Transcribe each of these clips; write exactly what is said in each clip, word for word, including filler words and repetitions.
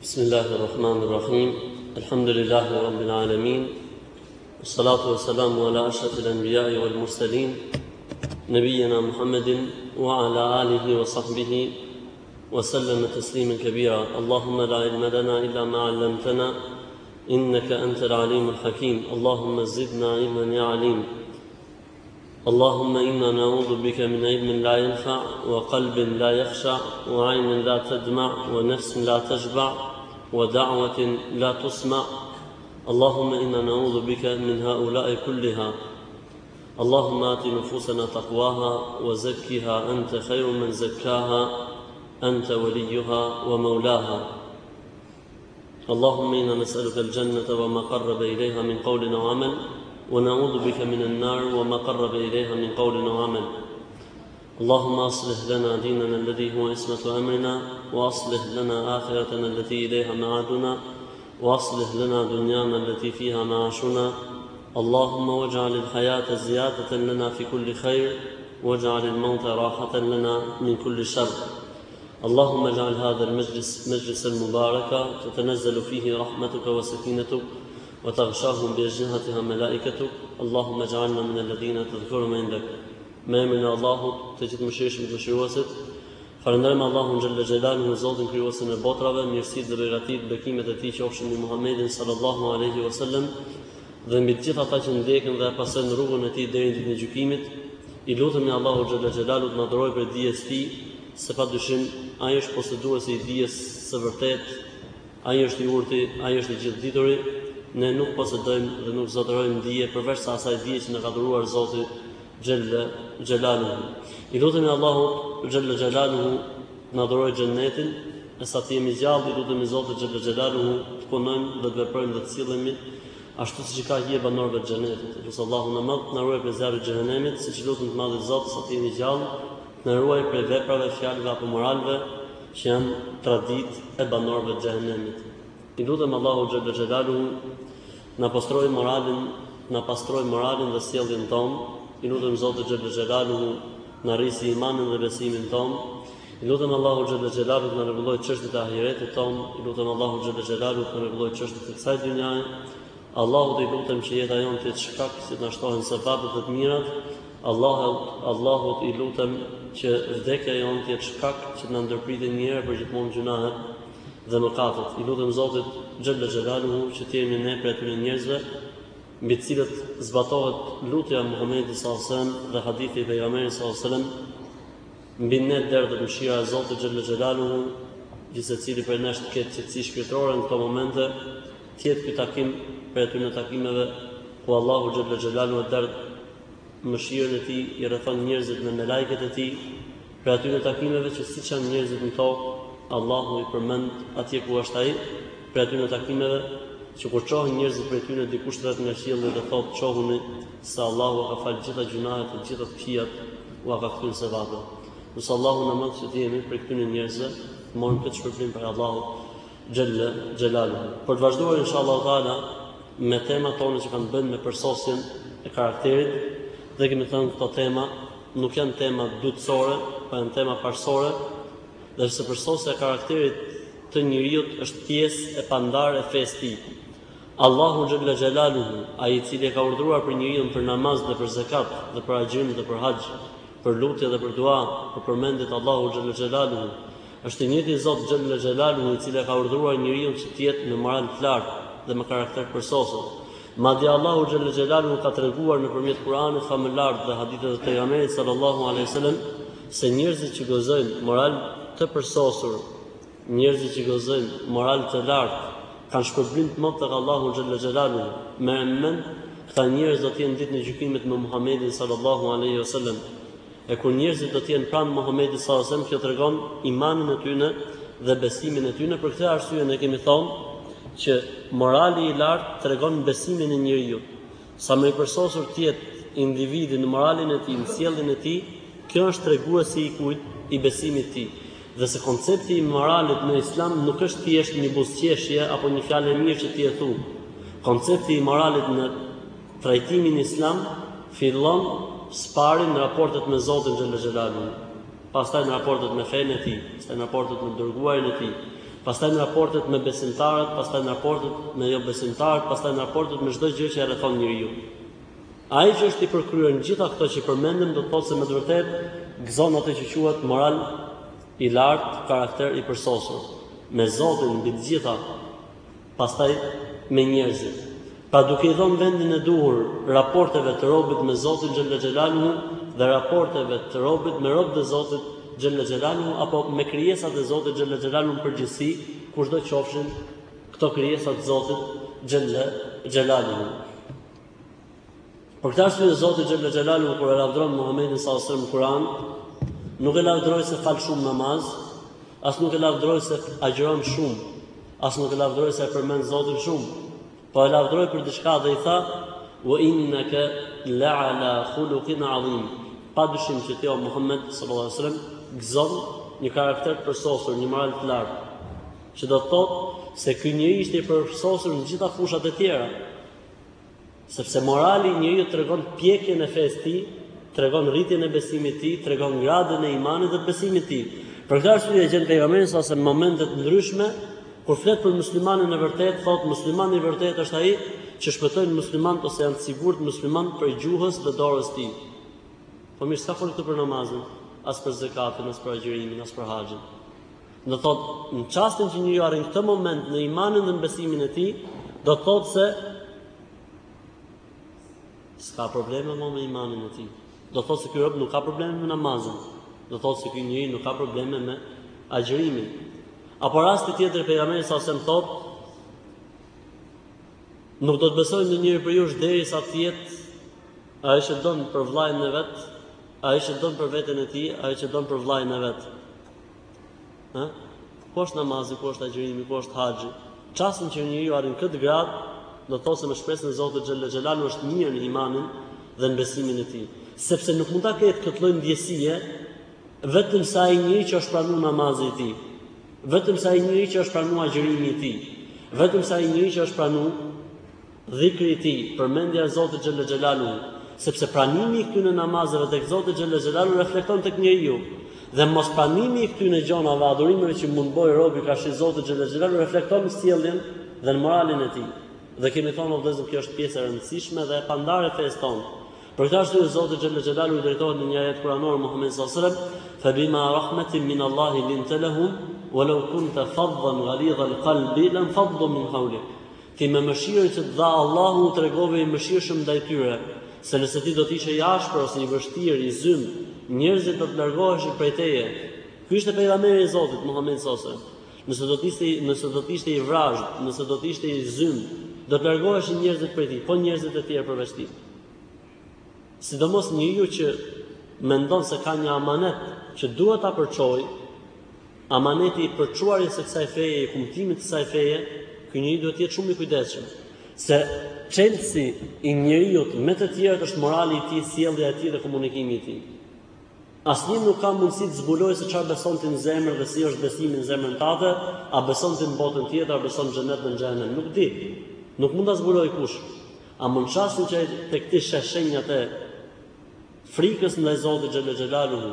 Bismillahirrahmanirrahim. Alhamdulillahi rabbil alamin. Wassalatu wassalamu ala ashrafil anbiya'i wal mursalin, nabiyyina Muhammadin wa ala alihi wa sahbihi wa sallama tasliman kabira. Allahumma la ilma lana illa ma 'allamtana innaka antal alimul hakim. Allahumma zidna ilman ya alim. اللهم إنا نعوذ بك من علم لا ينفع وقلب لا يخشع وعين لا تدمع ونفس لا تشبع ودعوة لا تسمع. اللهم إنا نعوذ بك من هؤلاء كلها. اللهم آت نفوسنا تقواها وزكها أنت خير من زكاها أنت وليها ومولاها. اللهم إنا نسألك الجنة وما قرب إليها من قول وعمل ونعوذ بك من النار وما قرب إليها من قول وعمل. اللهم أصلح لنا ديننا الذي هو عصمة أمرنا وأصلح لنا آخرتنا التي إليها معادنا وأصلح لنا دنيانا التي فيها معاشنا. اللهم واجعل الحياة زيادة لنا في كل خير واجعل الموت راحة لنا من كل شر. اللهم اجعل هذا المجلس مجلس المبارك تتنزل فيه رحمتك وسكينتك وتغشاهم بأجنحتها ملائكتك. اللهم اجعلنا من الذين تذكرهم عندك. Me emrin e Allahut, të gjithë mëshirshëm të mëshiruesit, falenderojmë Allahun xhalla xhelaluhu, Zotin krijuesin e botrave, mirësitë dhe begatit, bekimet e tij qofshin mbi Muhamedit sallallahu alaihi wasallam dhe mbi të gjithë ata që ndjekin dhe pasojnë rrugën e tij deri në ditën e gjykimit. I lutemi Allahu xhalla xhelaluhu të na dhurojë për dijes së tij, se padyshim ai është posëduesi i dijes së vërtetë, ai është i urti, ai është i gjithdituri. Ne nuk posedojmë dhe nuk zotërojmë dije përveç sa asaj dije që na ka dhuruar Zoti Xhella Xhelaluhu. I lutemi Allahut Xhella Xhelaluhu na dhurojë xhennetin, e sa të jemi gjallë, i lutemi Zotit Xhella Xhelaluhu të punojmë dhe të veprojmë dhe të sillemi ashtu siç i ka hije banorëve të xhennetit. Lutë Allahun na mëdh na ruaj prej zjarrit të xhenemit, siç lutem të madhit Zot sa të jemi gjallë, na ruaj prej veprave, fjalëve apo moraleve që janë traditë e banorëve të xhenemit. I lutem Allahu Xhella Xhelaluhu na pastroj moralin, na pastroj moralin dhe sjelljen tonë. I lutem Zotit Xhella Xhelaluhu na rrisi imanin dhe besimin tonë. I lutem Allahu Xhella Xhelaluhu na rregulloj çështjet e ahiretit tonë. I lutem Allahu Xhella Xhelaluhu na rregulloj çështjet e kësaj dynjaje. Allahut i lutem që jeta jonë të jetë shkak që të na shtohen sevapat dhe të mirat. Allahut, Allahut i lutem që vdekja jonë të jetë shkak që të na ndërpritet një herë për gjithmonë gjunahet dhe mëkatet. I lutem Zotit Xhella Xhelaluhu që të jemi ne për atyre njerëzve mbi të cilët zbatohet lutja e Muhamedit sallallahu alaihi wasallam dhe hadithi i pejgamberit sallallahu alaihi wasallam. Mbi ne derdhet mëshira e Zotit Xhella Xhelaluhu, gjithsesi cili për ne të ketë qetësi shpirtërore në këto momente, të jetë ky takim për atyre takimeve ku Allahu Xhella Xhelaluhu derdh mëshirën e tij, i rrethon njerëzit me melajket e tij, për atyre takimeve që siç janë njerëzit në tokë, Allahu i përmend atje ku është ai, për atyre takimeve që kur çohen njerëzit për tyre dikush rreth nga qielli dhe thotë çohuni se Allahu ka falë gjitha gjunahet e gjitha këqijat, u ka kthyer sevape. Nëse Allahu na mëson që të jemi për këtyre njerëzve, të morëm këtë shpërblim për Allahu Xhella Xhelaluhu. Për të vazhduar inshallah taala me temat tona që kanë bën me përsosjen e karakterit, dhe kemi thënë këto tema nuk janë tema dytësore, por janë tema parsorë, dhe se përsosja e karakterit të njeriu është pjesë e pandarë e fesë tij. Allahu Xhella Xhelaluhu, ai i cili ka urdhëruar për njeriu për namaz dhe për zakat dhe për haxhin dhe për haxh, për lutje dhe për dua, për përmendjet Allahu Xhella Xhelaluhu, është i njëjti Zot Xhella Xhelaluhu i cili ka urdhëruar njeriu që të jetë me moral të lartë dhe me karakter përsosur. Madje Allahu Xhella Xhelaluhu ka treguar nëpërmjet Kuranit famëlar dhe haditheve të pejgamberit sallallahu alaihi wasallam se njerëzit që gëzojnë moral të përsosur, njerëzit që gëzojnë moral të lartë, kanë shpërblim të madh tek Allahu Xhella Xhelaluhu. Merrem mend, këta njerëz do të jenë ditën e gjykimit me Muhamedit sallallahu alaihi wasallam. E kur njerëzit do të jenë pranë Muhamedit sallallahu alaihi wasallam, kjo tregon imanin e tyre dhe besimin e tyre. Për këtë arsye ne kemi thonë që morali i lartë tregon besimin e njeriu. Sa më i përsosur të jetë individi në moralin e tij, në sjelljen e tij, kjo është treguesi i kujt i besimit të tij. Dhe se koncepti i moralit në Islam nuk është thjesht një buzëqeshje apo një fjalë e mirë që ti e thu. Koncepti i moralit në trajtimin Islam fillon spari në raportet me Zotin Xhella Xhelaluhu, pastaj në raportet me fenë e tij, pastaj në raportet me dërguarin e tij, pastaj në raportet me besimtarët, pastaj në raportet me jo besimtarët, pastaj në raportet me çdo gjë që e rrethon njeriu. Ai që është i përkryer në gjitha këto që përmendëm, do të thotë se me të vërtetë gëzon atë që quhet moral i lartë, karakter i përsosur, me Zotin mbi të gjitha, pastaj me njerëzit. Pa duke i dhënë vendin e duhur raporteve të robit me Zotin xhalla xhelaluhu dhe raporteve të robit me robët e Zotit xhalla xhelaluhu apo me krijesat e Zotit xhalla xhelaluhu në përgjithësi, kushdo qofshin këto krijesa të Zotit xhalla xhelaluhu. Për këtë arsye Zoti xhalla xhelaluhu kur e lavdron Muhamedit sallallahu alaihi wasallam në Kur'an, nuk e lavdroi se fal shumë namaz, as nuk e lavdroi se agjiron shumë, as nuk e lavdroi se e përmend Zotin shumë. Po e lavdroi për diçka dhe i tha: "Wa innaka la'ala khuluqin 'azim." Pa dyshim që ti o Muhammed sallallahu alaihi wasallam gëzon një karakter të përsosur, një moral të lartë, që do të thotë se ky njeri ishte i përsosur në gjitha fushat e tjera. Sepse morali i njeriu tregon pjekjen e fesë tij, tregon rritjen e besimit të tij, tregon gradën e imanit dhe të besimit të tij. Për këtë arsye e gjen pejgamberin sa në momente të ndryshme kur flet për muslimanin e vërtet, thotë muslimani i vërtet është ai që shpëtojnë muslimanët ose janë të sigurt muslimanët për gjuhës dhe dorës tij. Po mirë, s'ka fol këtu për namazin, as për zakatin, as për agjërimin, as për haxhin. Do thotë, në çastin që njeriu arrin këtë moment në imanin dhe në besimin e tij, do thotë se s'ka probleme më me imanin e tij. Do thotë se ky rob nuk ka probleme me namazin. Do thotë se ky njeri nuk ka probleme me agjërimin. Apo rasti tjetër pejgamberi sa sem thotë, nuk do të besojë në njëri për jush derisa të jetë ai që don për vllajën e vet, ai që don për veten e tij, ai që don për vllajën e vet. Ë? Ku është namazi, ku është agjërimi, ku është haxhi? Çastin që njeriu arrin këtë grad, do të thotë se me shpresën e Zotit xhalla xhelalu është mirë në imanin dhe në besimin e tij. Sepse nuk mund ta ketë këtë lloj ndjesie vetëm sa ai njeri që është pranuar namazi i tij. Vetëm sa ai njeri që është pranuar agjërimi i tij, vetëm sa ai njeri që është pranuar dhikri i tij, përmendja e Zotit xhalla xhelalu, sepse pranimi i këtyre namazeve tek Zoti xhalla xhelalu reflekton tek njeriu, dhe mos pranimi i këtyre gjonave adhurimeve që mund bëj robi ka shi Zoti xhalla xhelalu reflekton në sjelljen dhe në moralin e tij. Dhe kemi thonë vëllezër, kjo është pjesë e rëndësishme dhe e pandare fesë tonë. Për këtë arsye Zoti xhalla xhelalu i drejtohet në një ajet kuranor Muhamedit sallallahu alaihi wasallam: "Fa bima rahmatin min Allahi linta lahum walau kunta faddan ghalidha al-qalbi lam faddu min hawlik." Ti me mëshirën që të dha Allahu u tregove i mëshirshëm ndaj tyre, se nëse ti do të ishe i ashpër ose i vështirë, i zym, njerëzit do të largoheshin prej teje. Ky ishte pejgamberi i Zotit Muhamedi sallallahu alaihi wasallam. Nëse do të ishte, nëse do të ishte i vrazhd, nëse do të ishte i zym, do të largoheshin njerëzit prej tij, po njerëzit e tjerë përveç tij. Sidomos njeriu që mendon se ka një amanet që duhet ta përçojë, amaneti i përçuarjes së kësaj feje, i kumtimit të kësaj feje, ky njeri duhet të jetë shumë i kujdesshëm, se çelësi i njeriu me të tjerët është morali i tij, sjellja e tij dhe komunikimi i tij. Asnjë nuk ka mundësi të zbulojë se çfarë beson ti në zemër dhe si është besimi në zemrën tënde, a beson ti në botën tjetër, a beson në xhenet dhe në xhenem, nuk di. Nuk mund ta zbulojë kush. A mund çastin që tek ti sheh shenjat e frikës ndaj Zotit xhalla xhelaluhu,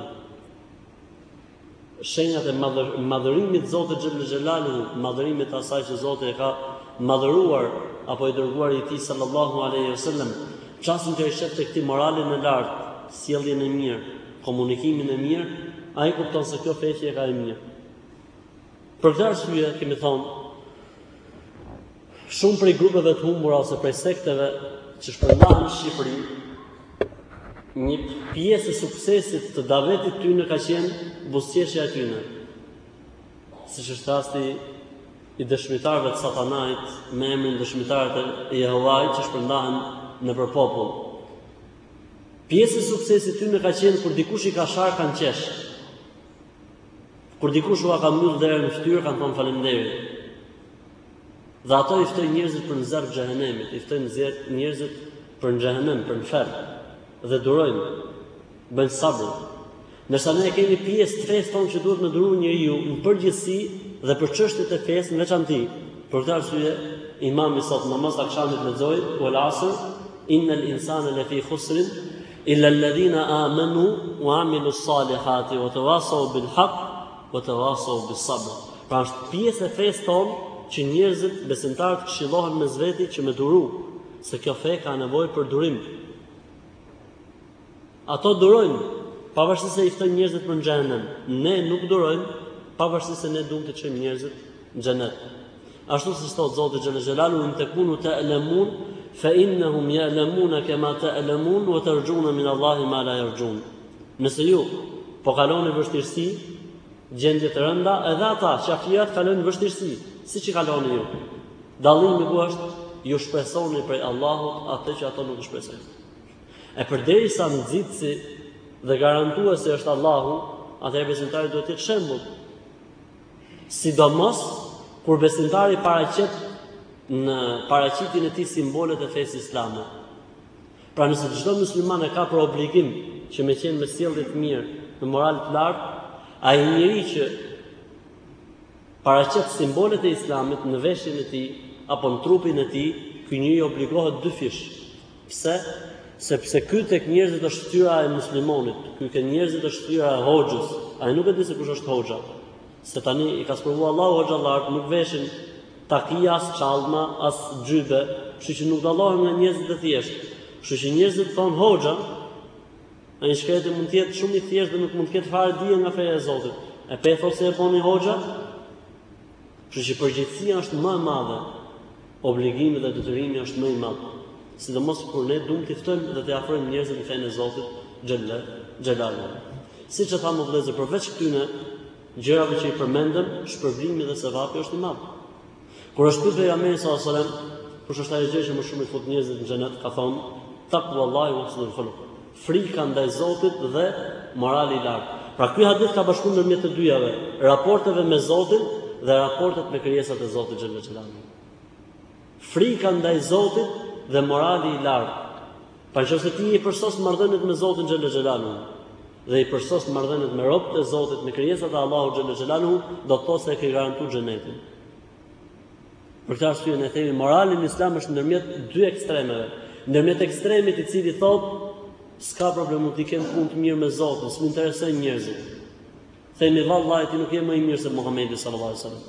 shenjat e madhërimit Zotit xhalla xhelaluhu, madhërimit të asaj që Zoti e ka madhëruar apo i dërguar i tij sallallahu alaihi wasallam, çastin që e sheh tek ti moralin e lartë, sjelljen e mirë, komunikimin e mirë, ai kupton se kjo feqe e ka e mirë. Për këtë arsye kemi thonë, shumë prej grupeve të humbura ose prej sekteve që shpërndahen në Shqipëri, një pjesë e suksesit të davetit tyne ka qenë buzëqeshja e tyne. Siç është rasti i dëshmitarëve të Satanait me emrin dëshmitarët e Jehovait që shpërndahen nëpër popull. Pjesë e suksesit tyne ka qenë kur dikush i ka sharë kanë qesh. Kur dikush u ka mbyll derën në fytyrë kanë thonë faleminderit. Dhe ato i ftojnë njerëzit për në zjarr të xhehenemit, i ftojnë njerëzit për në xhehenem, për në ferr, dhe durojnë, bëjnë sabër. Ndërsa ne kemi pjesë të fesë tonë që duhet me duru njeriu në përgjithësi dhe për çështjet e fesë në veçantë. Për këtë arsye, imami sot namaz të akşamit lexoi wal asr innal insana lafi khusrin illa alladhina amanu wa amilu ssalihati wa tawasaw bil haqq wa tawasaw bis sabr. Pra është pjesë e fesë tonë që njerëzit besimtarët këshillohen mes veti që me duru, se kjo fe ka nevojë për durim. Ato durojnë, pavarësisht se i ftojnë njerëzit për në xhenem. Ne nuk durojmë, pavarësisht se ne duam të çojmë njerëzit në xhenet. Ashtu si thot Zoti xhalla xhelalu, "In takunu ta'lamun fa innahum ya'lamuna kama ta'lamun wa tarjuna min Allahi ma la yarjun." Nëse ju po kaloni vështirësi, gjendje të rënda, edhe ata shafiat kalojnë vështirësi, siç i kaloni ju. Dallimi ku është? Ju shpresoni prej Allahut atë që ato nuk shpresojnë. E përderisa nxitsi dhe garantuesi është Allahu, atëherë besimtari duhet të jetë shembull. Sidomos kur besimtari paraqet në paraqitjen e tij simbolet e fesë islame. Pra nëse çdo musliman e ka për obligim që me qenë me sjellje të mirë, me moral të lartë, ai njeriu që paraqet simbolet e islamit në veshjen e tij apo në trupin e tij, ky njeriu obligohet dy fish. Pse? Sepse ky tek njerëzit është shtyra e muslimonit, ky ke njerëzit është shtyra e hoxhës. Ai nuk e di se kush është hoxha. Se tani i ka sprovuar Allahu hoxhallar, nuk veshin takia, as çallma, as xhybe, kështu që nuk dallohen nga njerëzit e thjeshtë. Kështu që njerëzit thon hoxha, ai shkreti mund të jetë shumë i thjeshtë dhe nuk mund të ketë fare dije nga feja e Zotit. E pe thot se e boni hoxha. Kështu që përgjegjësia është më e madhe. Obligimi dhe detyrimi është më i madh. Sidomos kur ne duam të ftojmë dhe të afrojmë njerëzit në fenë e Zotit xhella xhelalu. Siç e thamë vëllezër, përveç këtyre gjërave që i përmendëm, shpërblimi dhe sevapi është i madh. Kur është pyetur pejgamberi sallallahu alajhi wasallam, kush është ai gjë që më shumë i fut njerëzit në xhenet, ka thonë taqwallahi wa husnul khuluq. Frika ndaj Zotit dhe morali i lartë. Pra ky hadith ka bashkuar ndërmjet të dyjave, raporteve me Zotin dhe raportet me krijesat e Zotit xhella xhelalu. Frika ndaj Zotit dhe morali i lartë. Pa nëse ti i përsos marrëdhëniet me Zotin xhella xhelalu dhe i përsos marrëdhëniet me robët e Zotit, me krijesat e Allahut xhella xhelalu, do të thotë se ke garantuar xhenetin. Për këtë arsye ne themi morali në Islam është ndërmjet dy ekstremeve. Ndërmjet ekstremit i cili thotë s'ka problem, mund të kem punë të mirë me Zotin, s'më interesojnë njerëzit. Themi vallahi ti nuk je më i mirë se Muhamedi sallallahu alaihi wasallam.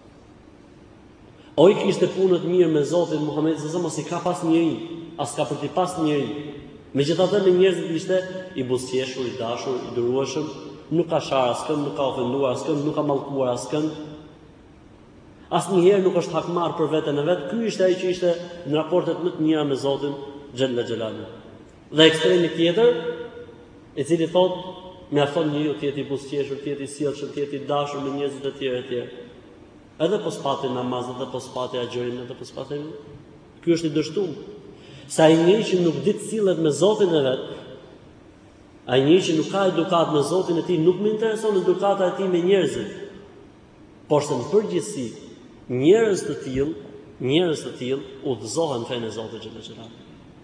O i kishte punë të mirë me Zotin Muhamedi sallallahu alaihi wasallam, si ka pas njëri, as ka për të pas njëri. Megjithatë me njerëzit ishte i buzëqeshur, i dashur, i durueshëm, nuk ka shar askën, nuk ka ofenduar askën, nuk ka mallkuar askën. Asnjëherë nuk është hakmar për veten e vet. Ky ishte ai që ishte në raportet më të mira me Zotin xhella xhelalu. Dhe ekstremi tjetër, i cili thotë mjafton njeriu të jetë i buzëqeshur, të jetë i sjellshëm, të jetë i dashur me njerëzit e tjerë e tjerë. Edhe po spati namaz, edhe po spati agjërim, edhe po spati. Ky është i dështuar. Sa ai njeriu që nuk di të sillet me Zotin e vet, ai njeriu që nuk ka edukat me Zotin e tij, nuk më intereson edukata e tij me njerëzit. Por se në përgjithësi, njerëz të tillë, njerëz të tillë udhëzohen në fenë e Zotit xhella xhelalu.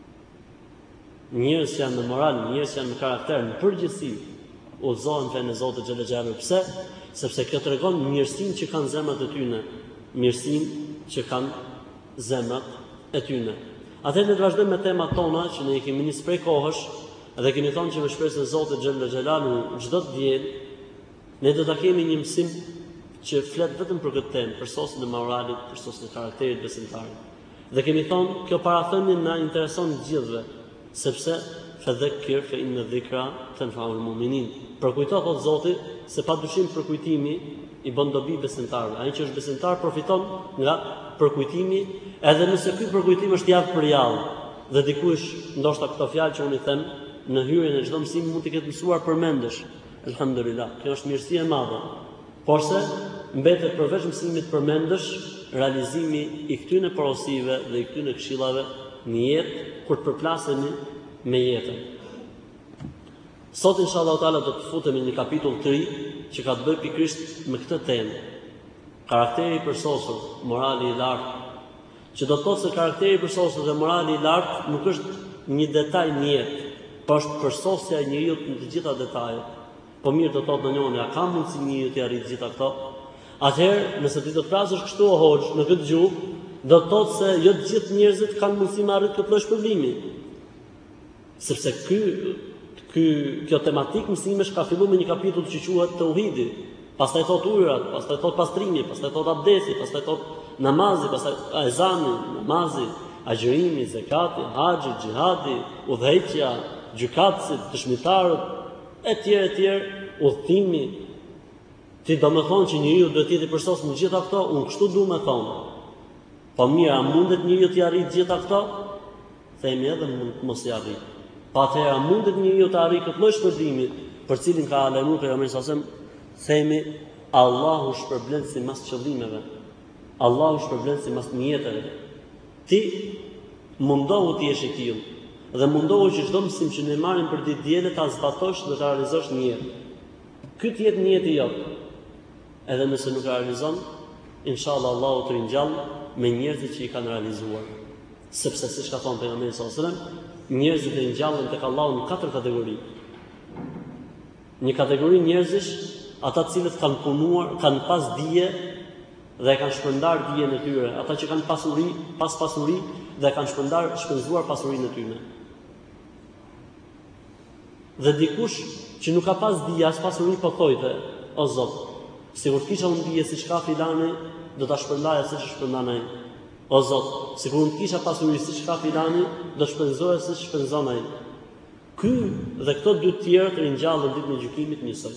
Njerëz që janë në moral, njerëz që janë në karakter, në përgjithësi udhëzohen në fenë e Zotit xhella xhelalu. Pse? Sepse kjo tregon mirësinë që kanë zemrat e tyre, mirësinë që kanë zemrat e tyre. Atëherë ne të vazhdojmë me temat tona që ne i kemi nisur prej kohësh dhe kemi thënë që me shpresën e Zotit xhella xhelalu çdo të diel ne do ta kemi një mësim që flet vetëm për këtë temë, për sosën e moralit, për sosën e karakterit besimtarit. Dhe kemi thonë, kjo parathënie na intereson të gjithëve, sepse fadhakkir fa inna dhikra tanfa'ul mu'minin. Përkujto thot Zoti se padyshim përkujtimi i bën dobi besimtarëve. Ai që është besimtar përfiton nga përkujtimi, edhe nëse ky përkujtim është javë për javë. Dhe dikush, ndoshta këto fjalë që unë i them në hyrjen e çdo mësimi mund të ketë mësuar përmendesh. Elhamdulillah, kjo është mirësi e madhe. Porse mbetet përveç mësimit përmendesh realizimi i këtyre porosive dhe i këtyre këshillave në jetë kur të përplasemi me jetën. Sot inshallah taala do të futemi në kapitull të ri që ka të bëjë pikërisht me këtë temë. Karakteri i përsosur, morali i lartë. Që do të thotë se karakteri i përsosur dhe morali i lartë nuk është një detaj në jetë, por është përsosja e njeriu në të gjitha detajet. Po mirë do të thotë në njëri, a ka mundësi njeriu të arrijë të gjitha këto? Atëherë, nëse ti do të flasësh kështu o hoxh në këtë gjuhë, do të thotë se jo të gjithë njerëzit kanë mundësi të arrijnë këtë lloj shpërblimi. Sepse ky ky kjo tematik mësimesh ka filluar me një kapitull që quhet Tauhidi. pastaj thot ujrat, pastaj thot pastrimi, pastaj thot abdesi, pastaj thot namazi, pastaj ezani, namazi, agjërimi, zakati, haxhi, xhihadi, udhëheqja, gjykatësit, dëshmitarët, etj etj, udhëtimi. Ti do më thonë që njeriu duhet të jetë i përsosur në gjitha këto, unë kështu dua më thonë. Po mirë, a mundet njeriu të arrijë gjitha këto? Themi edhe mund mos i arrijë. Pa atëherë a mundet njeriu të arrijë këtë lloj shpërblimi për cilin ka lajmëruar pejgamberi sallallahu alajhi wasallam, themi Allahu shpërblen sipas qëllimeve. Allahu shpërblen sipas niyeteve. Ti mundohu të jesh i tillë dhe mundohu që çdo mësim që ne marrim për ditë diele ta zbatosh dhe ta realizosh në jetë. Ky të jetë niyeti jot. Edhe nëse nuk e realizon, inshallah Allahu të ringjall me njerëzit që i kanë realizuar. Sepse siç ka thënë pejgamberi sallallahu alajhi wasallam, njerëzit e ngjallen tek Allahu në katër kategori. Një kategori njerëzish, ata të cilët kanë punuar, kanë pas dije dhe kanë shpërndar dijen e tyre, ata që kanë pasuri, pas pasuri dhe kanë shpërndar, shpenzuar pasurinë e tyre. Dhe dikush që nuk ka pas dije as pasuri po thojte, o Zot, sikur kisha unë dije siç ka filani, do ta shpërndaja siç e shpërndan ai. O Zot, sikur unë kisha pasuri siç ka filani, do shpenzoja siç shpenzon ai. Ky dhe këto dy të tjerë të ringjallen ditën e gjykimit njësoj.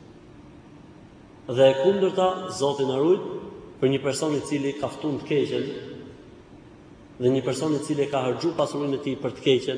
Dhe e kundërta, Zoti na ruaj për një person i cili ka ftun të keqen dhe një person i cili ka harxhuar pasurinë e tij për të keqen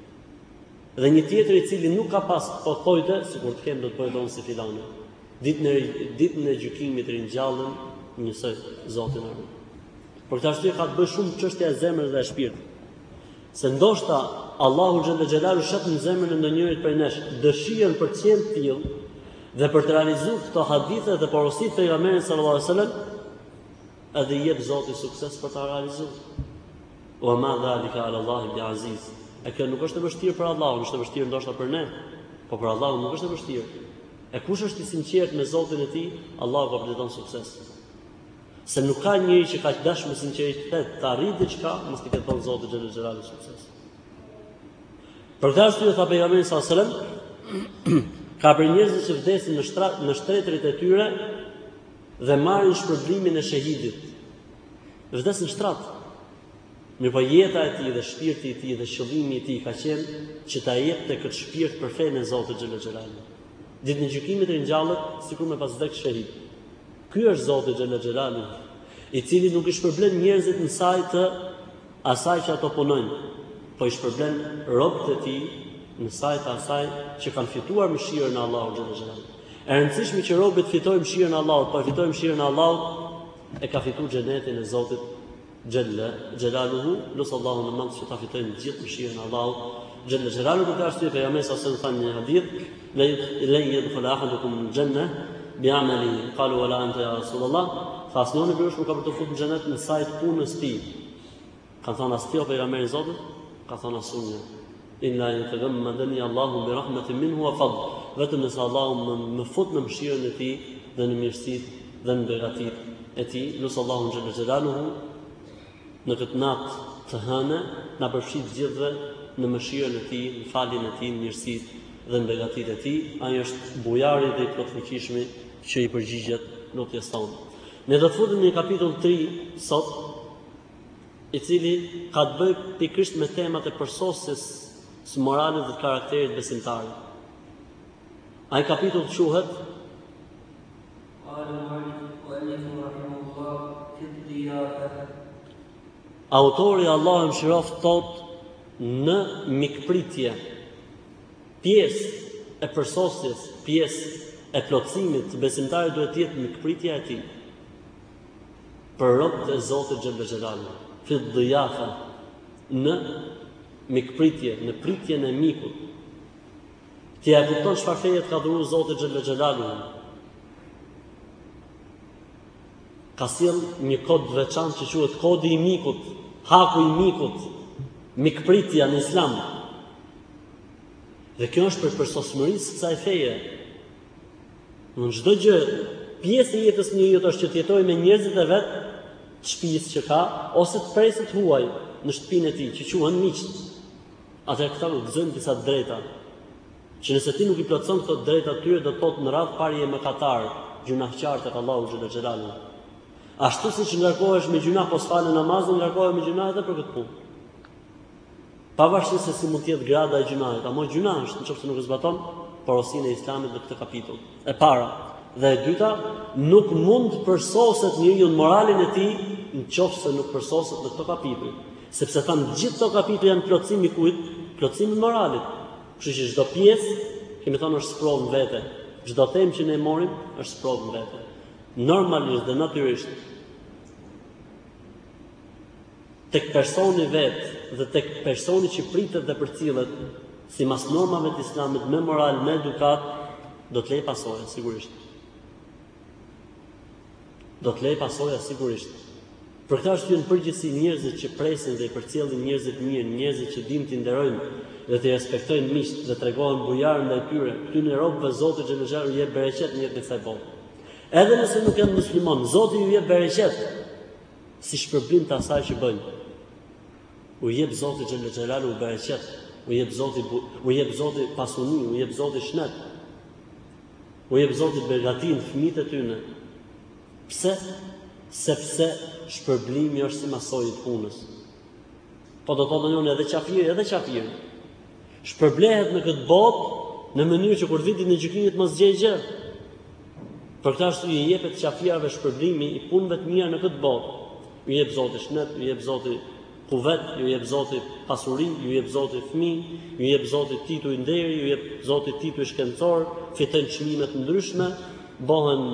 dhe një tjetër i cili nuk ka pas po thojte, sikur të kem do të bëhet on si filani. Ditën e ditën e gjykimit ringjallen njësoj, Zoti na ruaj. Për këtë arsye ka të bëjë shumë çështja e zemrës dhe e shpirtit. Se ndoshta Allahu xhalla xhelalu shet në zemrën e ndonjërit prej nesh dëshirën për të qenë tillë dhe për të realizuar këto hadithe dhe porositë të pejgamberit sallallahu alajhi wasallam, edhe i jep Zoti sukses për ta realizuar. Wa ma dhalika ala Allahi bi aziz. E kjo nuk është e vështirë për Allahun, është e vështirë ndoshta për ne, po për Allahun nuk është e vështirë. E kush është i sinqert me Zotin e tij, Allahu ka përfiton sukses. Se nuk ka njëri që ka dash me sinqeritet të arrijë diçka, mos i keton Zoti xhelal xhelal sukses. Për këtë arsye tha pejgamberi sallallahu alajhi wasallam, ka për njerëz që vdesin në shtrat, në shtretërit e tyre dhe marrin shpërblimin e shahidit. Vdes në shtrat. Mirëpo jeta e tij dhe shpirti i tij dhe qëllimi i tij ka qenë që ta jepte këtë shpirt për fenë e Zotit xhelal xhelal. Ditën e gjykimit ringjallet sikur me pas vdek shahid. Ky është Zoti xhelal xhelal, i cili nuk i shpërblen njerëzit në saj të asaj që ato punojnë, po i shpërblen robët e tij në saj të asaj që kanë fituar mëshirën e Allahut xhelal xhelal. E rëndësishme që robët fitojnë mëshirën e Allahut, po fitojnë mëshirën e Allahut e ka fituar xhenetin e Zotit xhella xhelaluhu, lutja Allahun në mend që ta fitojnë gjithë mëshirën e Allahut xhella xhelaluhu. Për arsye pejgamberi sa sa thanë në hadith, la yadkhul ahadukum al-janna bi'amalihi. Qalu wala anta ya Rasulullah, fa asnjëri nuk ka për të futur në xhenet me sa të punës së tij. Ka thënë as ti o pejgamberi i Zotit, ka thënë as unë. Inna yatagammadani Allahu bi rahmatin minhu wa fadl. Vetëm nëse Allahu më, më fut në mëshirën e tij dhe në mirësitë dhe në begatitë e tij, lutë Allahun xhalla xhelaluhu në këtë natë të hënë na përfshit gjithëve në mëshirën e tij, në faljen e tij, në mirësitë dhe në begatitë e tij. Ai është bujari dhe i plotfuqishmi që i përgjigjet lutjes tonë. Ne do të futemi në kapitull tre sot, i cili ka të bëjë pikërisht me temat e përsosjes së moralit dhe të karakterit besimtarit. Ai kapitull quhet Autori Allahu më shiroft thot në mikpritje, pjesë e përsosjes, pjesë e plotësimit të besimtarit duhet të jetë mikpritja e tij për robët e Zotit xhallal xhelalu, fi dhiyafa, në mikpritje, në pritjen e mikut. Ti e kupton çfarë feje ka dhuruar Zoti xhallal xhelalu. Ka sjell një kod të veçantë që quhet kodi i mikut, haku i mikut, mikpritja në Islam. Dhe kjo është për përsosmërisë së kësaj feje. Në çdo gjë, pjesë e jetës një jetë është që të jetojë me njerëzit e vet, të shtëpisë që ka, ose të presit huaj në shtëpinë e tij, që quhen miq. Atëherë këta u gëzojnë disa drejta, që nëse ti nuk i plotson këto drejta tyre, do të thotë në radhë parë je mëkatar, gjunaqtar tek Allahu xhalla xhelalu. Ashtu siç ngarkohesh me gjuna pas falë namazin, ngarkohesh me gjuna edhe për këtë punë. Pavarësisht se si mund të jetë grada e gjunait, ama gjuna është nëse nuk e zbaton porosinë e Islamit në këtë kapitull. E para dhe e dyta, nuk mund të përsoset njeriu në moralin e tij nëse nuk përsoset në këtë kapitull, sepse thamë gjithë këto kapitull janë plotësim i kujt? Plotësim i moralit. Kështu që çdo pjesë, kemi thënë, është sprovë në vete. Çdo temë që ne e morim është sprovë në vete. Normalisht dhe natyrisht tek personi vetë dhe tek personi që pritet dhe përcillet sipas normave të Islamit me moral, me edukat, do të lejë pasoja sigurisht. Do të lejë pasoja sigurisht. Për këtë është në përgjithësi njerëzit që presin dhe i përcjellin njerëzit mirë, njerëzit që dinë të nderojnë dhe të respektojnë miqt dhe tregohen bujar ndaj tyre, këtyre robëve Zoti xhallahu i jep bereqet në jetën e kësaj bote. Edhe nëse nuk janë musliman, Zoti ju jep bereqet si shpërblim të asaj që bëjnë. U jep Zoti xhallahu bereqet, u jep Zoti u jep Zoti pasuni, u jep Zoti shnet. U jep Zoti begatin fëmijët e tyre. Pse? Sepse shpërblimi është si masojë të punës. Po do të thonë unë edhe qafiri, edhe qafiri. Shpërblehet në këtë botë në mënyrë që kur vitit në gjykimit mos gjejë gjë. Për këtë ashtu i jepet qafirave shpërblimi i punëve të mira në këtë botë. Ju jep Zoti shnet, ju jep Zoti kuvet, ju jep Zoti pasuri, ju jep Zoti fëmijë, ju jep Zoti titull nderi, ju jep Zoti titull shkencor, fitojnë çmime të ndryshme, bëhen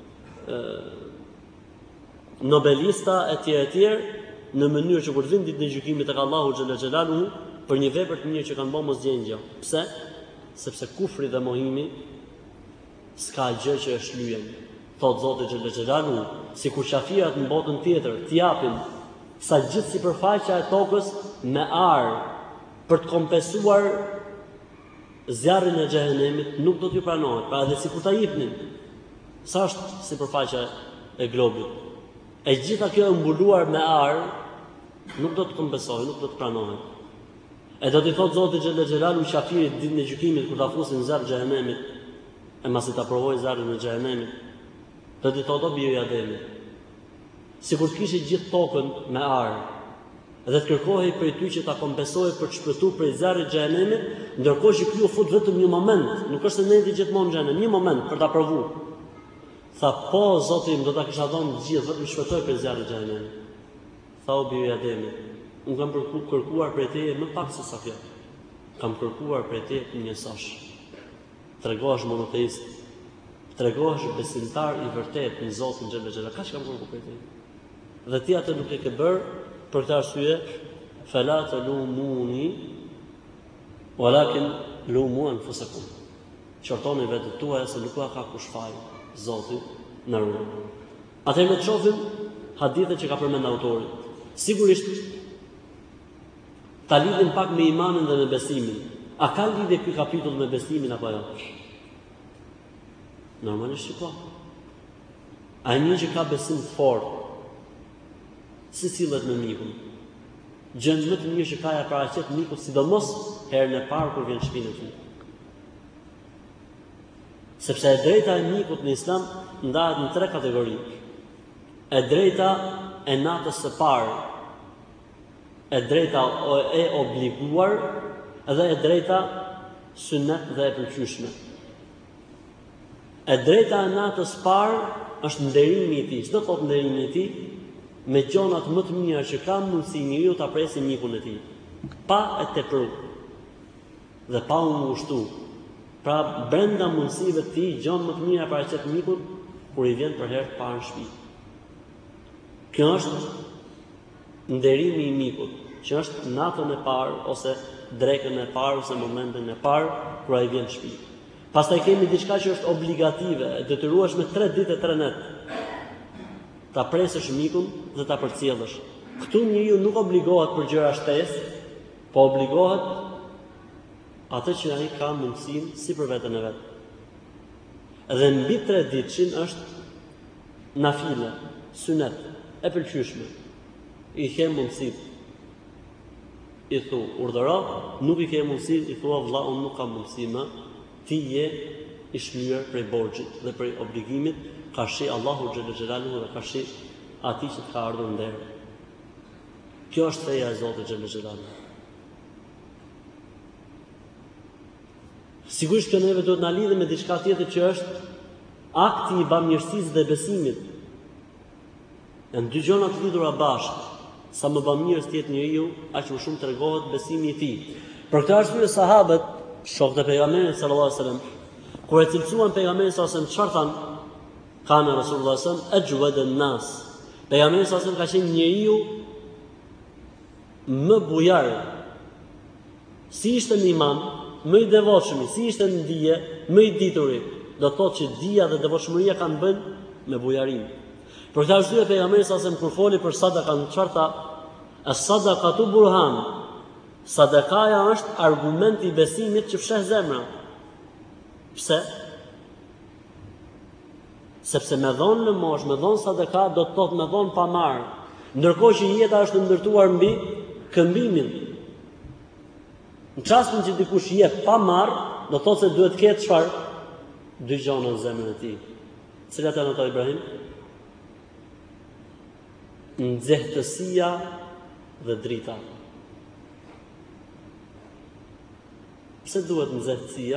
nobelista e tjerë e tjerë, në mënyrë që kur vin ditë në gjykimit tek Allahu xhalla xhelaluhu për një vepër të mirë që kanë bërë mos gjejnë gjë. Pse? Sepse kufri dhe mohimi s'ka gjë që e shlyejnë. Thot Zoti xhalla xhelaluhu, sikur qafirat në botën tjetër t'i japin sa gjithë sipërfaqja e tokës me ar për të kompensuar zjarrin e xhehenemit, nuk do t'ju pranohet. Pra edhe sikur ta jepnin, sa është sipërfaqja e globit? E gjitha kjo e mbuluar me ar, nuk do të kompensohet, nuk do të pranohet. E do t'i thot Zoti xhalla xhelalu qafirit ditën e gjykimit kur ta fusin zjarr xhehenemit, e masi ta provoj zjarrin e xhehenemit, do t'i thot o biri i Ademit, sikur të kishe gjithë tokën me ar, dhe të kërkohej prej ty që ta kompensohej për të shpëtuar prej zjarrit të xhehenemit, ndërkohë që ky u fut vetëm një moment, nuk është se ne jemi gjithmonë në xhenem, një moment për ta provuar. Tha, po, Zoti im do ta kisha dhënë gjithë, vetëm shpëtoj për zjarrin e xhehenemit. Tha o biri i Ademit, unë kam kërkuar prej teje më pak se sa kjo. Kam kërkuar prej teje të njësosh. Tregohesh monoteist, tregohesh besimtar i vërtet në Zotin xhalla xhalla. Kaç kam kërkuar prej teje? Dhe ti atë nuk e ke bërë për këtë arsye, fala talumuni walakin lumu anfusakum. Qortoni vetë tuaja se nuk ka kush faj. Zoti në ruaj. Atëherë ne shohim hadithet që ka përmend autori. Sigurisht ta lidhim pak me imanin dhe me besimin. A ka lidhje ky kapitull me besimin apo jo? Normalisht që po. Ai një që ka besim të fortë, si sillet me mikun. Gjën më të mirë që ka ja paraqet mikut, sidomos herën e parë kur vjen në shtëpinë e tij. Sepse e drejta e mikut në Islam ndahet në tre kategori. E drejta e natës së parë, e drejta e obliguar dhe e drejta sunet dhe e pëlqyeshme. E drejta e natës së parë është nderimi i tij. Çdo thot nderimi i tij me gjonat më të mira që ka mundësi njeriu ta presë mikun e tij, pa e tepruar dhe pa u ngushtuar. Pra brenda mundësive të tij gjon më të mira paraqet mikut kur i vjen për herë të parë në shtëpi. Kjo është nderimi i mikut, që është natën e parë ose drekën e parë ose momentin e parë kur ai vjen në shtëpi. Pastaj kemi diçka që është obligative, e detyrueshme tre ditë e tre net. Ta presësh mikun dhe ta përcjellësh. Ktu njeriu nuk obligohet për gjëra shtesë, po obligohet atë që ai ka mundësinë si për veten e vet. Dhe mbi tre ditëshin është nafile, sunet, e pëlqyeshme. I ke mundësi, i thu, urdhëro, nuk i ke mundësi, i thua vëlla, unë nuk kam mundësi më, ti je i shlyer prej borxhit dhe prej obligimit ka shi Allahu xhallal xhelaluhu dhe ka shi atij që ka ardhur nder. Kjo është feja e Zotit xhallal xhelaluhu. Sigurisht që neve duhet na lidhë me diçka tjetër që është akti i bamirësisë dhe besimit. Në dy gjëra të lidhura bashkë. Sa më bamirës të jetë njeriu, aq më shumë tregohet besimi i tij. Për këtë arsye sahabët, shokët e pejgamberit sallallahu alajhi wasallam, kur e cilësuan pejgamberin sallallahu alajhi wasallam, çfarë thanë? Kana Rasulullah sallallahu alajhi wasallam ajwad an-nas. Pejgamberi sallallahu alajhi wasallam ka qenë njeriu më bujar. Si ishte në iman, më i devotshëm, si ishte në dije, më i dituri. Do të thotë që dija dhe devotshmëria kanë bën me bujarinë. Për këtë arsye pejgamberi sallallahu alajhi wasallam kur foli për sadaka, çfarë tha? As-sadaqatu burhan. Sadakaja është argument i besimit që fsheh zemra. Pse? Sepse me dhonë në mosh, me dhonë sadaka, do të thotë me dhonë pa marrë. Ndërkohë që jeta është ndërtuar mbi këmbimin. Në çastin që dikush jep pa marrë, do të thotë se duhet ketë çfarë? Dy gjëra në zemrën e tij. Cilat janë ato, Ibrahim? Nxehtësia dhe drita. Pse duhet nxehtësia?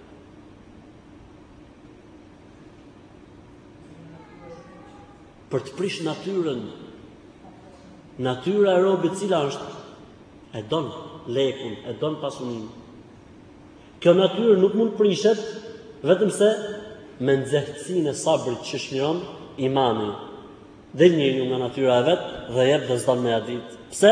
Për të prish natyrën. Natyra e robit cila është? E don lekun, e don pasuninë. Kjo natyrë nuk mund prishet vetëm se me nxehtësinë e sabrit që shliron imani. Del njeriu nga natyra e vet dhe jep dhe s'don me ja ditë. Pse?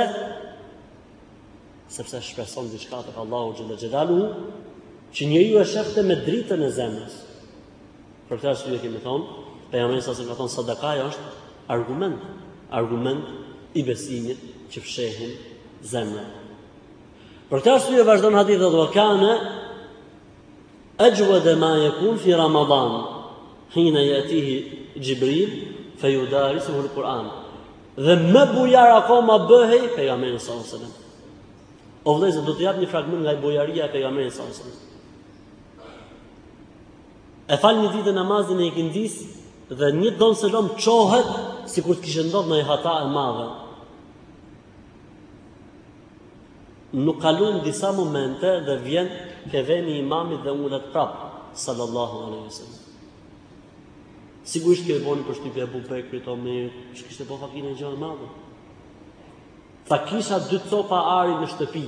Sepse shpreson diçka tek Allahu xhallal xhelaluhu që njeriu e shefte me dritën e zemrës. Për këtë arsye kemi thonë, pejgamberi sa ka thonë sadakaja është argument, argument i besimit që fshehin zemrën. Për këtë arsye vazhdon hadithi thotë kana ajwad ma yakun fi Ramadan hina yatihi Jibril fayudarisuhu al-Quran. Dhe më bujar akoma bëhej pejgamberi sallallahu alajhi wasallam. O vëllezër, do të jap një fragment nga bujaria e pejgamberit sallallahu alajhi wasallam. E fal një ditë namazin e ikindis dhe një don selam çohet sikur të kishte ndodhur një hata e madhe. Nuk kalojnë disa momente dhe vjen ke veni imamit dhe ulet prap sallallahu alaihi wasallam. Sigurisht që e boni përshtypje Abu Bekrit, Omerit, që kishte po fakinë e gjë e madhe. Tha kisha dy copa ari në shtëpi.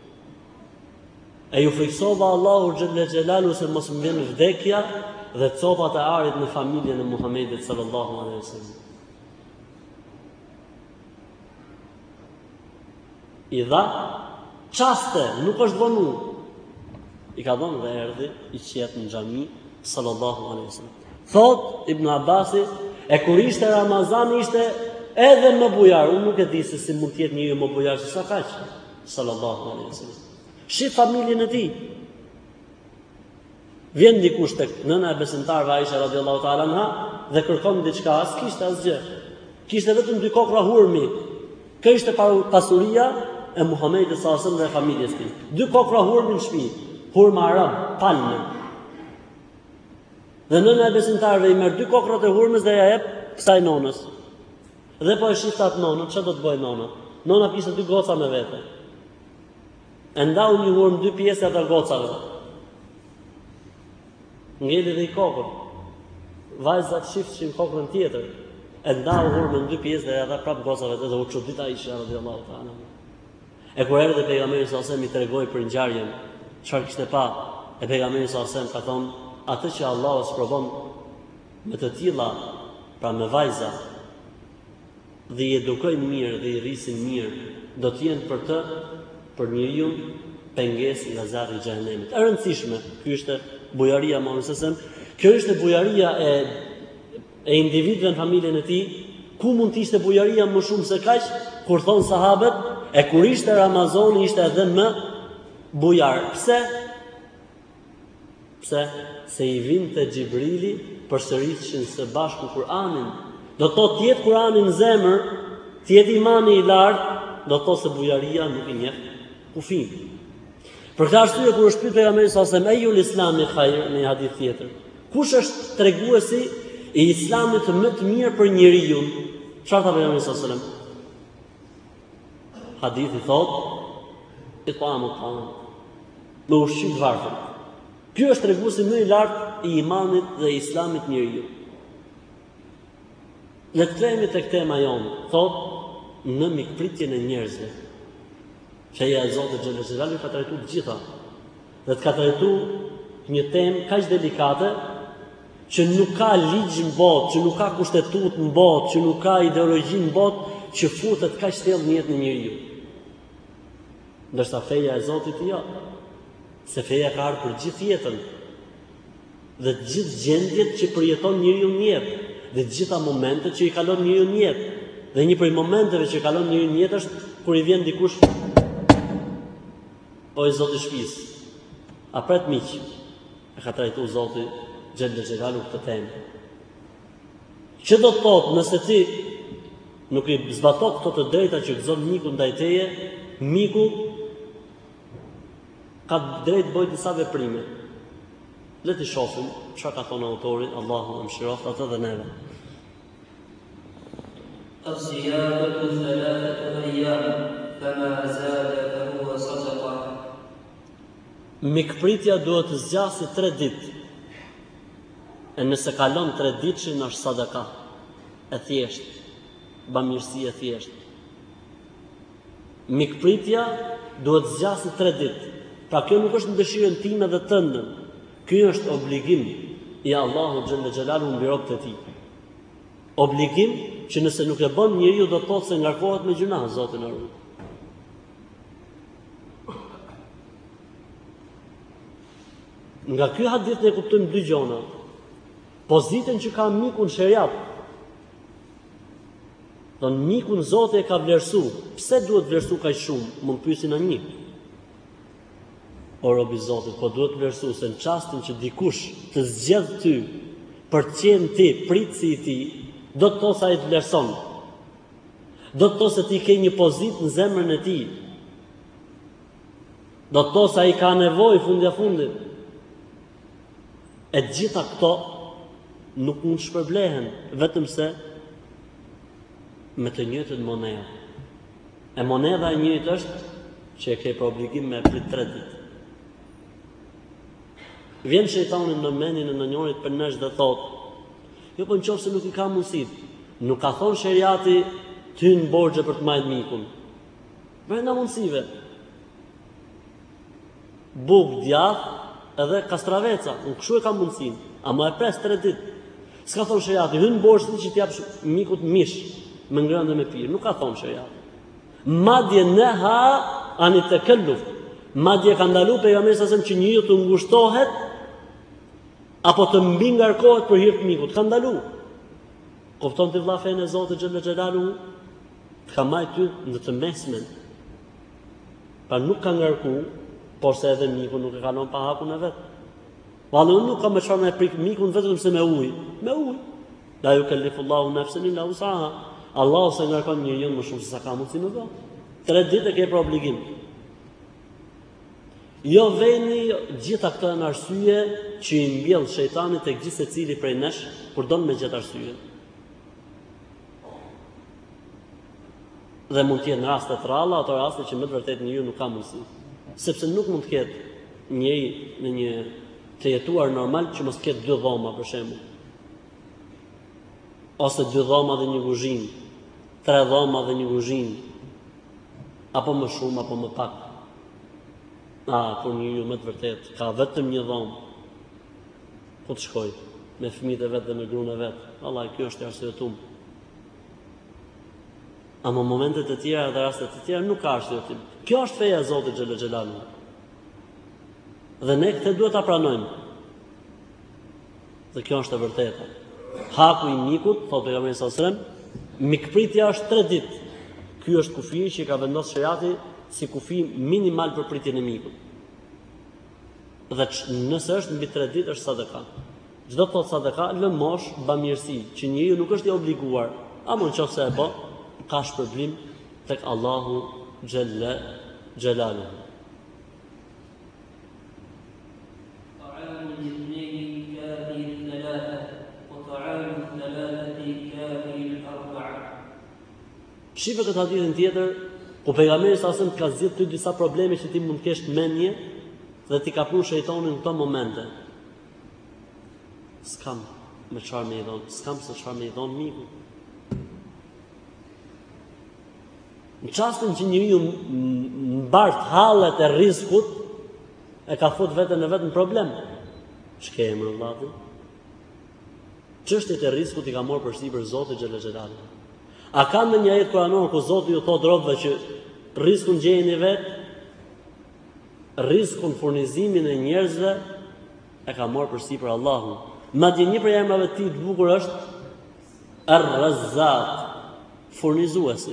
E ju friksova Allahu xhallal xhelalu se mos më vjen vdekja dhe copat e arit në familjen e Muhamedit sallallahu alaihi wasallam. I dha çaste, nuk është vonu. I ka dhënë dhe erdhi i qet në xhami sallallahu alaihi wasallam. Thot Ibn Abbasi, e kur ishte Ramazan ishte edhe më bujar. Unë nuk e di se si mund të jetë njëri më bujar se sa kaq sallallahu alaihi wasallam. Shi familjen e tij. Vjen dikush tek nëna e besimtarëve Aisha radhiyallahu ta'ala anha dhe kërkon diçka, as kishte asgjë. Kishte vetëm dy kokra hurmi. Kjo ishte pasuria e Muhamedit sallallahu alaihi wasallam dhe familjes së tij. Dy kokra hurmi në shtëpi, hurma arab, palme. Dhe nëna e besimtarëve i merr dy kokrat e hurmës dhe ja jep kësaj nonës. Dhe po e shifta atë nonën, çfarë do të bëjë nona? Nona kishte dy goca me vete. E ndau një hurmë dy pjesë ato gocave. Ngeli dhe i kokën. Vajzat shifshin kokën tjetër. E ndau hurmën dy pjesë dhe ja dha prap gocave dhe u çudita Aisha radhiyallahu ta'ala. E kur erdhi pejgamberi sallallahu alajhi wasallam i tregoi për ngjarjen, çfarë kishte pa, e pejgamberi sallallahu alajhi wasallam ka thonë, atë që Allahu sprovon me të tilla, pra me vajza, dhe i edukojnë mirë dhe i rrisin mirë, do të jenë për të, për njeriu pengesë nga zjarri i xhenemit. E rëndësishme, ky është bujaria mësesem, kjo është bujaria e e individëve në familjen e tij, ku mund të ishte bujaria më shumë se kaq, kur thon sahabët, e kur ishte Ramazani ishte edhe më bujar. Pse? Pse? Se i vinte Xhibrili përsërishin së bashku Kur'anin. Do të thotë jetë Kur'ani në zemër, të jetë imani i lartë, do të thotë se bujaria nuk i njeh kufin. Për këtë arsye kur është pyet pejgamberi sallallahu alajhi wasallam, "Ejul Islami khair", në një hadith tjetër, kush është treguesi e Islamit më të mirë për njeriu, çfarë tha pejgamberi sallallahu alajhi wasallam? Hadithi thot, e tamu tamu, me ushqim të varfër. Ky është treguesi më i lartë i imanit dhe Islamit njeriu. Le të themi tek tema jonë, thot, në mikpritjen e njerëzve. Feja e Zotit xhallal xhelalu ka trajtuar të gjitha. Dhe të ka trajtuar një temë kaq delikate që nuk ka ligj në botë, që nuk ka kushtetut në botë, që nuk ka ideologji në botë që futet kaq thellë në jetën e njeriu. Ndërsa feja e Zotit jo. Se feja ka ardhur për gjithë jetën. Dhe të gjithë gjendjet që përjeton njeriu në jetë, dhe të gjitha momentet që i kalon njeriu në jetë. Dhe një prej momenteve që kalon njeriu në jetë është kur i vjen dikush o i Zoti shtëpisë. A pret miq? E ka trajtuar Zoti xhallal xhelalu këtë temë. Që do të thotë nëse ti nuk i zbaton këto të drejta që gëzon miku ndaj teje, miku ka drejt bëj disa veprime. Le të shohim çfarë ka thonë autori, Allahu më mëshiroft atë dhe neve. الصيامة ثلاثة أيام فما زاد فهو صدقة. Mikpritja duhet të zgjasë tre ditë. E nëse kalon tre ditëshin është sadaka. E thjesht. Bamirësi e thjesht. Mikpritja duhet të zgjasë tre ditë. Pra kjo nuk është në dëshirën time dhe tëndën. Ky është obligim i Allahu xhallal xhelalu mbi robët e tij. Obligim që nëse nuk e bën njeriu do të thotë se ngarkohet me gjuna, Zoti na ruaj. Nga ky hadith ne kuptojmë dy gjëra. Pozitën që ka miku në sheriat. Don miku në Zoti e ka vlerësu. Pse duhet vlerësu kaq shumë? Mund pyesin a një. O robi i Zotit, po duhet vlerësu se në çastin që dikush të zgjedh ty për të qenë ti pritësi i tij, do të thosë ai të vlerëson. Do të thosë se ti ke një pozitë në zemrën e tij. Do të thosë ai ka nevojë fundi a fundit. E gjitha këto nuk mund shpërblehen, vetëm se me të njëjtën monedhë. E monedha e njëjtë është që e ke për obligim me prit tre ditë. Vjen shejtani në mendjen e njërit për nesh dhe thotë, jo po nëse nuk i ka mundësit, nuk ka thonë sheriati ty në borxhe për të marrë mikun. Brenda mundësive. Buk, djath, edhe kastraveca, unë kështu e ka mundësin, ama e pres tre ditë. S'ka thonë sheriati, hyn borxhe që t'i japsh mikut mish, me ngrënë dhe me pirë, nuk ka thonë sheriati. Madje neha ani takalluf. Madje ka ndaluar pejgamberi sa që njeriu të ngushtohet apo të mbi ngarkohet për hir të mikut, ka ndaluar. Kupton ti vëlla fenë e Zotit xhallal xhelalu, ka marrë ty në të mesmen. Pa nuk ka ngarkuar, por se edhe miku nuk e kalon pa hakun e vet. Vallu nuk ka më çfarë me prik mikun vetëm se me ujë, me ujë. La yukallifullahu nafsan illa wus'aha. Allahu se ngarkon njeriu më shumë se sa ka mundësi më bëj. Tre ditë ke për obligim. Jo veni gjitha këto janë arsye që i mbjell shejtani tek gjithë secili prej nesh kur don me gjetë arsye. Dhe mund të jenë raste të rralla, ato raste që më të vërtet njeriu nuk ka mundësi. Sepse nuk mund të ketë njëri në një të jetuar normal që mos ketë dy dhoma për shembull. Ose dy dhoma dhe një kuzhinë, tre dhoma dhe një kuzhinë, apo më shumë apo më pak. A, por njeriu më të vërtet ka vetëm një dhomë. Ku të shkoj? Me fëmijët e vet dhe me gruan e vet. Vallahi, kjo është arsye tum. Ama momentet e tjera dhe rastet e tjera nuk ka arsye tim. Kjo është feja e Zotit xhallal xhelalu. Dhe ne këtë duhet ta pranojmë. Dhe kjo është e vërteta. Haku i mikut, thotë pejgamberi sallallahu alajhi wasallam, mikpritja është tre ditë. Ky është kufi që ka vendosur sheriati si kufi minimal për pritjen e mikut. Dhe nëse është mbi tre ditë është sadaka. Çdo të thotë sadaka lëmosh bamirësi, që njeriu nuk është i obliguar, ama nëse e bë, ka shpërblim tek Allahu xhalla xhelaluhu. طعام الاثنين كافي للثلاثة وطعام Shife këtë hadithin tjetër, ku pejgamberi sa sëm ka zgjedhur ty disa probleme që ti mund të kesh mendje dhe ti ka pru shejtani në këto momente. S'kam me çfarë më i dhon, s'kam se çfarë më i dhon miku. Në çastin që njeriu mbart hallet e rrezikut, e ka fut veten në vetën problem. Ç'ke emër Allahu? Çështjet e rrezikut i ka marrë përsipër Zoti xhalla xhelali. A ka ndonjë ajet kuranor ku Zoti ju thotë robëve që rrezikun gjejeni vet? Rrezikun, furnizimin e njerëzve e ka marrë përsipër Allahu. Madje një prej emrave të tij të bukur është Ar-Razzaq, furnizuesi.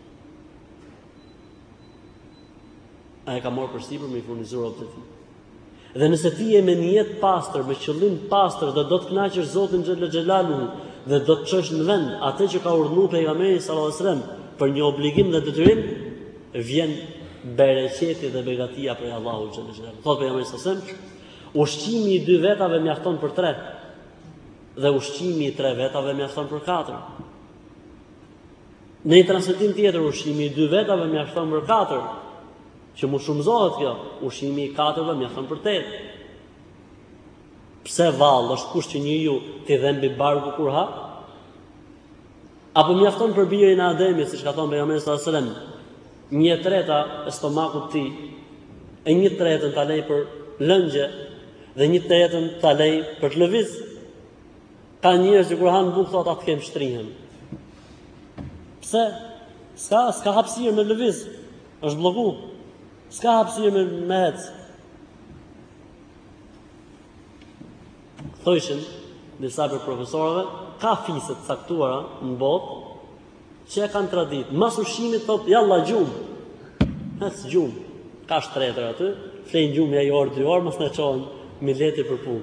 Ai ka marrë përsipër me furnizor robët e tij. Dhe nëse ti je me një jetë pastër, me qëllim pastër, dhe do të kënaqësh Zotin xhalla xhelaluhu dhe do të çosh në vend atë që ka urdhëruar pejgamberi sallallahu alajhi wasallam për një obligim dhe detyrim, vjen bereqeti dhe begatia prej Allahut xhalla xhelaluhu. Thotë pejgamberi sallallahu alajhi wasallam, ushqimi i dy vetave mjafton për tre, dhe ushqimi i tre vetave mjafton për katër. Në një transmetim tjetër, ushqimi i dy vetave mjafton për katër. Që mu shumëzohet kjo, ushqimi i katërve mjafton për tetë. Pse vallë është kusht që njeriu t'i dhe mbi barku kur ha? Apo mjafton për birin e Ademit, siç ka thënë pejgamberi sallallahu alajhi wasallam, një treta e stomakut të tij, e një tretën ta lej për lëngje dhe një tretën ta lej për të lëviz. Ka njerëz që kur han bukë thotë atë kem shtrihen. Pse? Ska ska hapësirë me lëviz. Është bllokuar. Ska hapësirë me me hec. Thojshin disa për profesorëve, ka fiset caktuara në botë që e kanë tradit. Mas ushqimit thotë jalla gjumë. Hec gjumë. Ka shtretër aty, flejnë gjumë ja i orë dy orë, mos në qohen mileti për punë.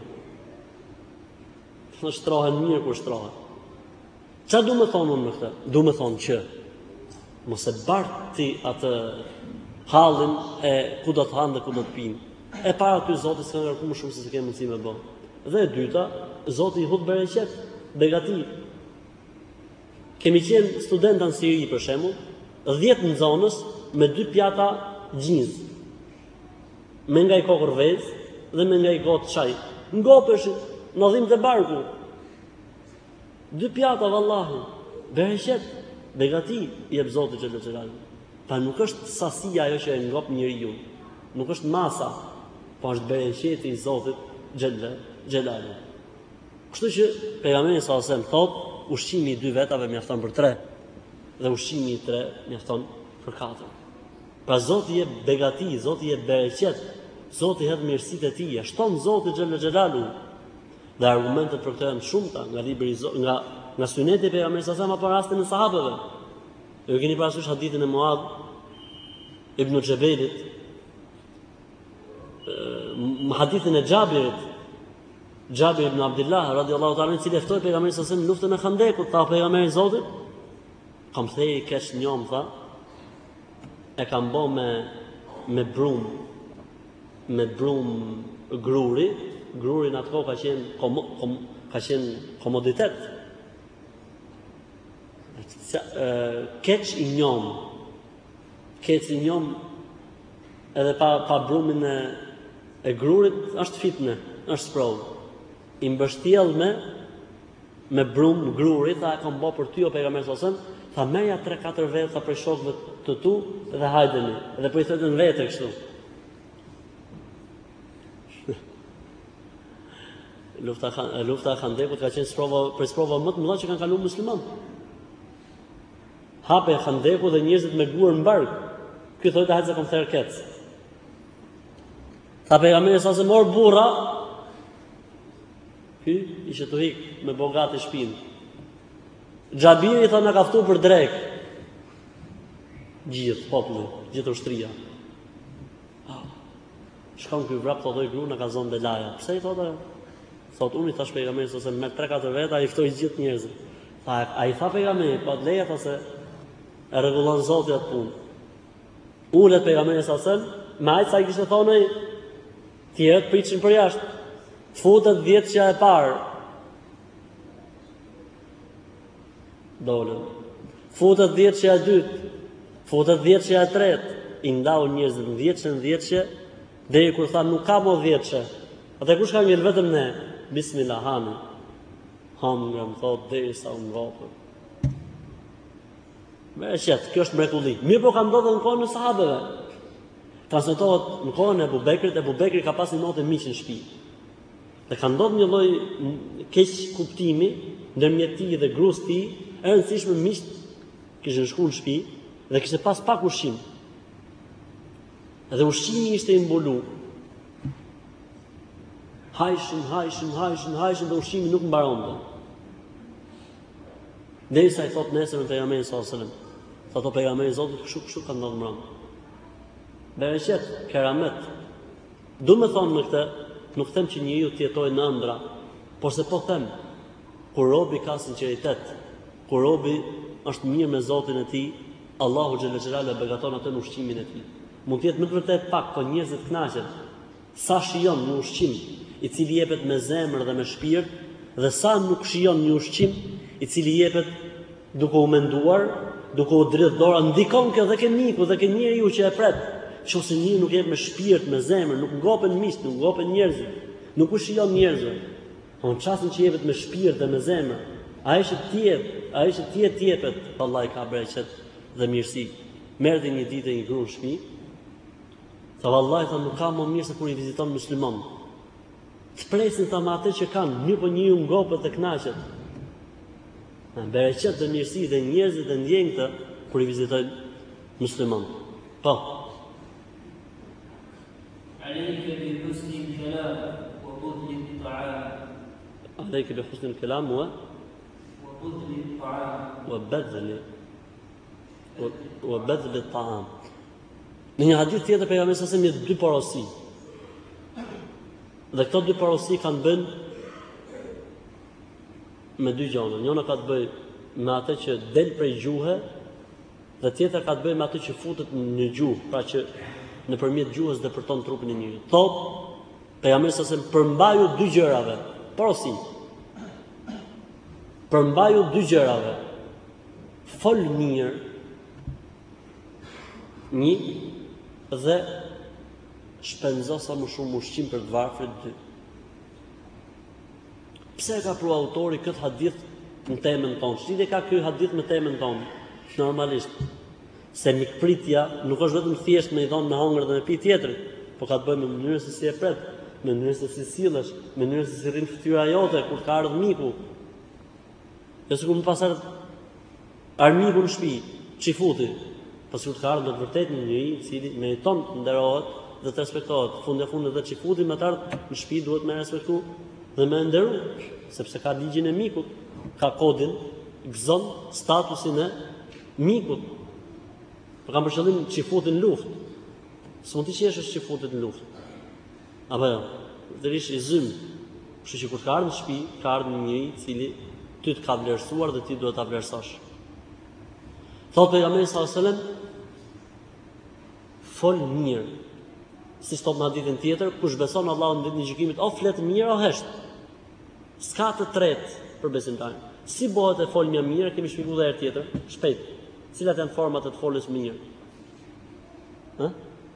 Në shtrohen mirë kur shtrohen. Qa du me thonë unë me këtë? Du me thonë që mos e bartë ti atë hallin e ku do të hanë dhe ku do të pinë. E para ty Zoti s'ka ngarkuar më shumë se se ke mundësi me bë. Dhe e dyta, Zoti i hut bereqet, begati. Kemi qenë studenta në Siri për shembull, dhjetë nxonës me dy pjata gjinz. Me nga i kokër vezë dhe me nga i gotë çaj. Ngopeshin në dhimbje të barku. Dy pjata vallahi, bereqet, begati i jep Zoti xhelal xhelal. Pa nuk është sasia ajo që e ngop njeriu. Nuk është masa, po është bereqeti i Zotit xhelal xhelal. Kështu që pejgamberi sallallahu alajhi wasallam thotë, ushqimi i dy vetave mjafton për tre dhe ushqimi i tre mjafton për katër. Pra Zoti jep begati, Zoti jep bereqet, Zoti hedh mirësitë e tij, shton Zoti xhelal xhelalu. Dhe argumentet për këtë janë shumëta nga libri nga nga suneti e pejgamberit sallallahu alajhi wasallam apo rastin e sahabëve. Ju keni parasysh hadithin e Muad ibn Jabalit, më hadithin e Xhabirit, Xhabir ibn Abdullah radhiyallahu ta'ala, i cili ftoi pejgamberin sallallahu alajhi wasallam në luftën e Khandekut, tha pejgamberi i Zotit, kam thënë kesh njom tha, e kam bë me me brum, me brum gruri, gruri në atë kohë ka qenë kom, kom, ka qenë komoditet. Keq i njom, keq i njom edhe pa, pa brumin e, e grurit është fitne, është sprovë. I mbështjell me me brum gruri, tha e kam bë për ty o pejgamber sallallahu alajhi wasallam, tha merja tre katër vetë tha për shokëve të tu dhe hajdeni, edhe po i thënë vetë kështu. Lufta lufta e Khandekut ka qenë sprova për sprova më të mëdha që kanë kaluar muslimanët. Hape e Khandekut dhe njerëzit me gur në bark. Ky thotë hajde kom therr kec. Tha pejgamberi sa se mor burra, ky ishte të hik me bogati shpinë. Xhabiri tha na ka ftuar për drek. Gjithë populli, gjithë ushtria. Shkon ky vrap thotë gru na ka zonë delaja. Pse i thotë? Thot unë i thash pejgamberit ose me tre katër veta ai ftoi gjithë njerëzit. Tha ai tha pejgamberi, po leja tha se e rregullon Zoti atë punë. Ulet pejgamberi sa sen, me ai sa i kishte thonë ai, tjerët pritin për jashtë. Futet dhjetëja e parë. Dolën. Futet dhjetëshja e dytë, futet dhjetëshja e tretë, i ndau njerëzit në dhjetëshe në dhjetëshe, deri kur tha nuk ka më dhjetëshe. Atë kush ka ngel vetëm ne? Bismillah hani. Ham nga më thot deri sa unë vapër. Me e qëtë, kjo është mrekulli. Mirë po ka ndodhur në kohën e sahabeve. Transmetohet në kohën e Abu Bekrit, Abu Bekri ka pas një notë miq në shtëpi. Dhe ka ndodhur një lloj keq kuptimi ndërmjet tij dhe gruas tij, e rëndësishme miqt kishin shkuar në shtëpi dhe kishte pas pak ushqim. Dhe ushqimi ishte i mbuluar. Hajshin, hajshin, hajshin, hajshin dhe ushqimi nuk mbaronte. Derisa i thot nesër në pejgamberin sallallahu alajhi wasallam. Sa to pejgamberi Zotit kështu kështu ka ndodhur mbrëm. Bereqet, keramet. Du me thonë me këtë, nuk them që njeriu të jetojë në ëndra, por se po them, kur robi ka sinqeritet, kur robi është mirë me Zotin e tij, Allahu xhalla xhelala e begaton atë në ushqimin e tij. Mund të jetë më të vërtet pak, po njerëzit kënaqen. Sa shijon një ushqim i cili jepet me zemër dhe me shpirt, dhe sa nuk shijon një ushqim i cili jepet duke u menduar, duke u dridh dora, ndikon kjo dhe ke miku dhe ke njeriu që e pret. Nëse njeriu nuk jep me shpirt, me zemër, nuk ngopen miq, nuk ngopen njerëzit, nuk u shijon njerëzve. Po në çastin që jepet me shpirt dhe me zemër, ai që tjet, ai që tjet jepet, vallahi ka bereqet dhe mirësi. Merrti një ditë një grua në shtëpi, sa vallahi tha nuk ka më mirë se kur i viziton musliman. Të presin ta me atë që kanë, mirë po njeriu ngopet dhe kënaqet. Bereqet dhe mirësi dhe njerëzit e ndjejnë këtë kur i vizitojnë musliman. Po. عليك بحسن الكلام وبذل الطعام. عليك بحسن الكلام و وبذل الطعام. وبذل وبذل الطعام. Në një hadith tjetër pejgamberi sa se me dy porosi. Dhe këto dy porosi kanë bën me dy gjëra. Njëra ka të bëjë me atë që del prej gjuhë dhe tjetra ka të bëjë me atë që futet në gjuhë, pra që nëpërmjet gjuhës depërton trupin e njeriu. Thot pejgamberi sa se përmbaju dy gjërave. Porosi. Përmbaju dy gjërave. Fol mirë. Një dhe shpenzo sa më shumë ushqim për të varfrit dy. Pse ka pru autori këtë hadith në temën tonë? Ç'lidhje ka ky hadith me temën tonë? Normalisht, se mikpritja nuk është vetëm thjesht me i dhënë me hëngër dhe me pi tjetrit, por ka të bëjë me mënyrën se si e pret, me mënyrën se si sillesh, me mënyrën se si rrin fytyra jote kur ka ardhur miku. Jo sikur më pas armiku në shtëpi, ç'i futi. Pasi të ka ardhur në vërtet një njeri i cili meriton të nderohet dhe të respektohet. Fundi e fundit dhe ç'i futi me të ardhur në shtëpi duhet me respektu dhe me nderu, sepse ka ligjin e mikut, ka kodin, gëzon statusin e mikut. Por kam për qëllim ç'i futin në luftë. S'mund të qesh ç'i futet në luftë. Apo jo, dhe rish i zym. Kështu që kur ka ardhur në shtëpi, ka ardhur një njeri i cili ty të ka vlerësuar dhe ti duhet ta vlerësosh. Thotë pejgamberi sallallahu alajhi wasallam, fol mirë. Si thot në hadithin tjetër, kush beson Allahun ditën e gjykimit, o flet mirë o hesht. S'ka të tretë për besimtarin. Si bëhet e folmja mirë, kemi shpjeguar edhe herë tjetër, shpejt. Cilat janë format e të folës mirë? Ë?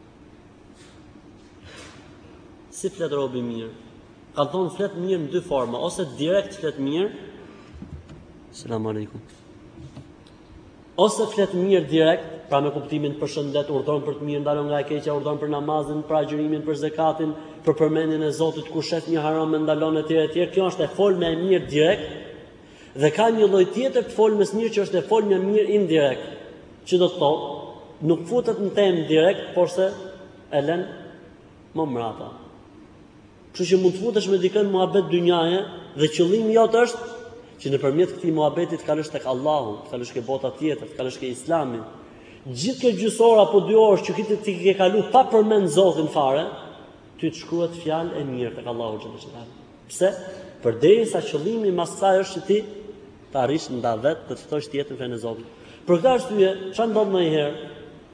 Si flet robi mirë? Ka thonë flet mirë në dy forma, ose direkt flet mirë. Selam aleikum. Ose flet mirë direkt, pra me kuptimin përshëndet, urdhon për të mirë, ndalon nga e keqja, urdhon për namazin, për agjërimin, për zakatin, për përmendjen e Zotit, kur shef një haram e ndalon etj etj. Kjo është e folme e mirë direkt. Dhe ka një lloj tjetër të folmes mirë që është e folme e mirë indirekt, që do të thotë, nuk futet në temë direkt, por se e lën më mbrapa. Kështu që mund të futesh me dikën muhabet dynjaje dhe qëllimi jot është që nëpërmjet këtij muhabetit të kalosh tek Allahu, të kalosh ke bota tjetër, të kalosh ke Islami. Gjithë kjo gjysor apo dy orë që ti ti ke kalu pa përmend Zotin fare, ty të shkruhet fjalë e mirë tek Allahu xhallahu xhallahu. Pse? Përderisa qëllimi mas saj është që ti të arrish nda vet të ftosh tjetër fenë e Zotit. Për këtë arsye, çfarë ndodh më herë?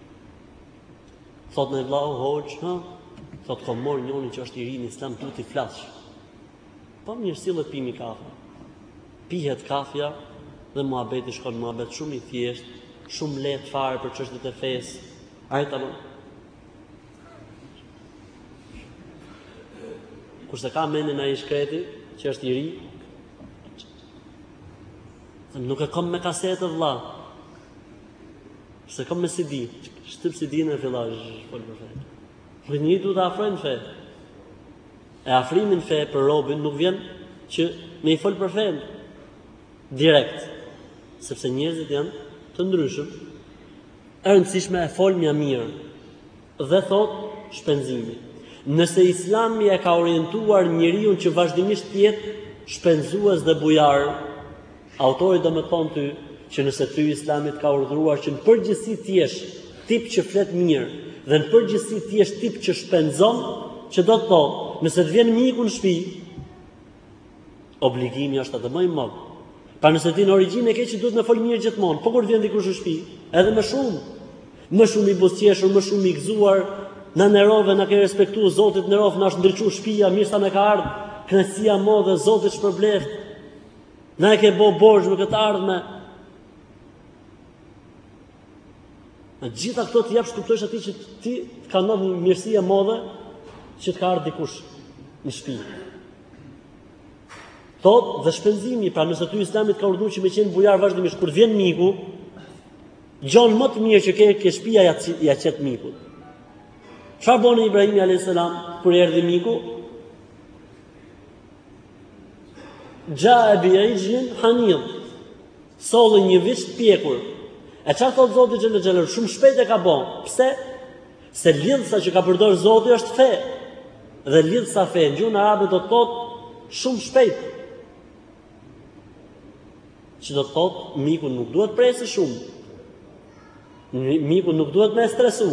Thot në vllau hoç, ha? Thot ko mor njëri që është i ri në Islam tu ti flassh. Po mirë sillë pimi kafe. Pihet kafja dhe muhabeti shkon muhabet shumë i thjeshtë, shumë lehtë fare për çështjet e fesë. Ai tamam. Kurse ka mendin ai shkreti, që është i ri, nuk e kam me kasetë vlla. Se kam me C D, shtyp C D-n e filloj fol për fe. Por një duhet të afrojnë fe. E afrimin fe për robin nuk vjen që me i fol për fe direkt, sepse njerëzit janë të ndryshëm. E rëndësishme e fol mja mirë dhe thot shpenzimi. Nëse Islami e ka orientuar njeriu që vazhdimisht të jetë shpenzues dhe bujar, autori do më thonë ty që nëse ty Islami ka urdhëruar që në përgjithësi të jesh tip që flet mirë dhe në përgjithësi të jesh tip që shpenzon, që do të thotë, nëse të vjen miku në shtëpi, obligimi është atë më i madh. Pa nëse ti në origjinë e ke që duhet me fol mirë gjithmonë, po kur vjen dikush në shtëpi, edhe më shumë, më shumë i buzëqeshur, më shumë i gëzuar, na nerove, na ke respektuar Zotit, nerov na është ndriçuar shtëpia, mirë sa më ka ardhur, kënaqësia modhe, Zoti shpërbleft. Na e ke bë borxh me këtë ardhme. Në gjitha këto të japsh kuptosh atij që ti ka ndodhur mirësia modhe që të ka ardhur dikush në shtëpi. Thot dhe shpenzimi, pra nëse ty Islamit ka urdhëruar që me qenë bujar vazhdimisht kur vjen miku, gjon më të mirë që ke ke shtëpia ja ja çet mikut. Çfarë bën Ibrahimi alayhis salam kur erdhi miku? Gja e bi ijlin hanid, solli një visht pjekur. E çfarë thot Zoti xhelal xhelal, shumë shpejt e ka bën. Pse? Se lidhsa që ka përdor Zoti është fe. Dhe lidhsa fe në gjuhën arabe do të thotë shumë shpejt. Që do të thotë miku nuk duhet presë shumë. Miku nuk duhet me stresu.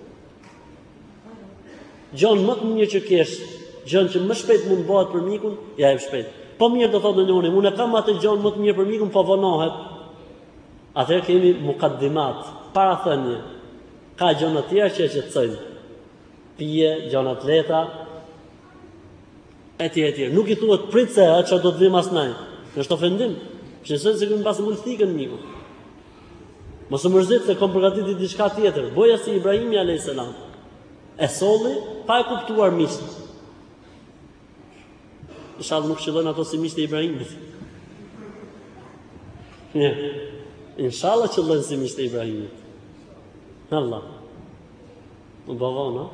Gjon më të mirë që kesh, gjën që më shpejt mund bëhet për mikun, ja e shpejt. Po mirë do thotë në unë, unë e kam atë gjën më të mirë për mikun, po vonohet. Atëherë kemi mukaddimat, parathënie. Ka gjëra të tjera që e shqetësojnë. Pije, gjëra të lehta, etj etj. Nuk i thuhet prit se atë çfarë do të vim asnjë. Është ofendim. Shënojë se kemi pasur multikën miku. Mos u mërzit se kom përgatitur diçka tjetër. Boja si Ibrahimi alayhis salam. E solli pa e kuptuar miqt. Inshallah nuk qëllojnë ato si miqt e Ibrahimit. Ja. Inshallah qëllojnë si miqt e Ibrahimit. Allah. U bavona.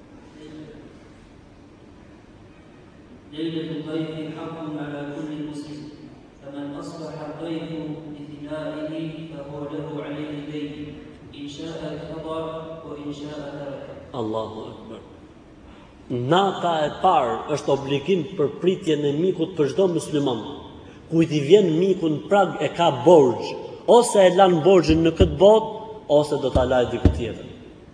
ليلة الضيف حق على كل مسلم فمن أصبح الضيف بثنائه فهو له عليه دين إن شاء قضى وإن شاء ترك. Allahu Akbar. Nata e parë është obligim për pritjen e mikut për çdo musliman. Kujt i vjen miku në prag e ka borxh, ose e lan borxhin në këtë botë, ose do ta lajë diku tjetër.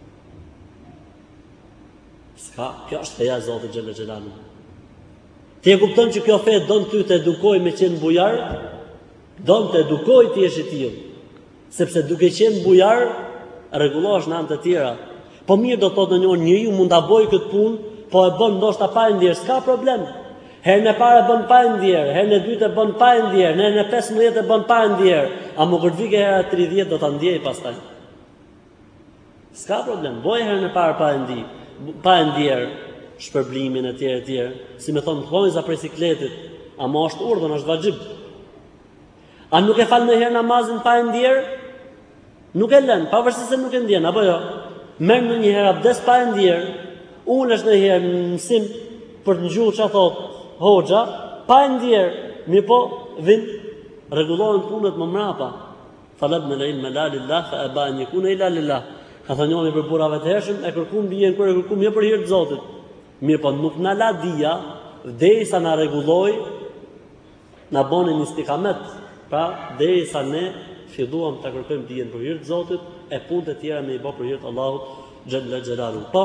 Ska, kjo është feja e Zotit xhelal xhelalu. Ti e kupton që kjo fe don ty të edukoj me qenë bujar, don të edukoj ti jesh i tillë. Sepse duke qenë bujar, rregullohesh në anë të tjera. Po mirë do thotë në një njeriu mund ta bëjë këtë punë, po e bën ndoshta pa e ndier, s'ka problem. Herën e parë e bën pa e ndier, herën e dytë e bën pa e ndier, herën e pesëmbëdhjetë e bën pa e ndier, a më kur vike hera e tridhjetë do ta ndiej pastaj. S'ka problem, bëj herën e parë pa e ndier, pa e ndier shpërblimin e tjerë e tjerë, si me thonë thonjza për sikletit, a mo është urdhën, është vajxhib. A nuk e fal në herë namazin pa e ndier? Nuk e lën, pavarësisht se nuk e ndjen, apo jo? Merr në një herë abdes pa e ndier, ulesh në herë në mësim për të ngjuar çfarë thot hoxha, pa e ndier, mirë po vin rregullohen punët më mrapa. Talabna al-ilma la lillah fa aba an yakuna illa lillah. Ka thënë njëri për burrave të hershëm, e kërkuam bien kur e kërkuam jo për hir të Zotit. Mirë po nuk na la dia, derisa na rregulloi, na bonin istikamet, pra derisa ne filluam ta kërkojmë dijen për hir të Zotit, e punët e tjera me i bë për hir të Allahut xhalla xhelalu. Po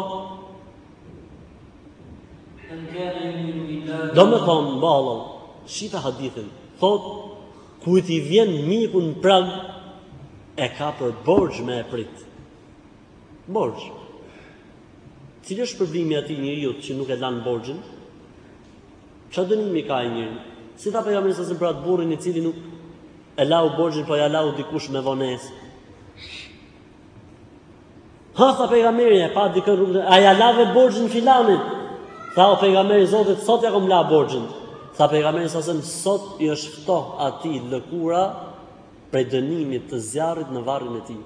do me thonë ballë, shita hadithin, thot kujt i vjen miku në prag e ka për borxh me e prit. Borxh. Cili është problemi atij njeriu që nuk e lan borxhin? Çfarë dënimi ka ai njeriu? Si ta pejgamberi sa për atë burrin i cili nuk e lau borxhin, po ja lau dikush me vonesë. Ha, tha pejgamberi, e pa dikën rrugën, a ja lave borxhin filanit? Tha o pejgamberi Zotit, sot ja kom la borxhin. Tha pejgamberi sa sem, sot i është ftoh atij lëkura prej dënimit të zjarrit në varrin e tij.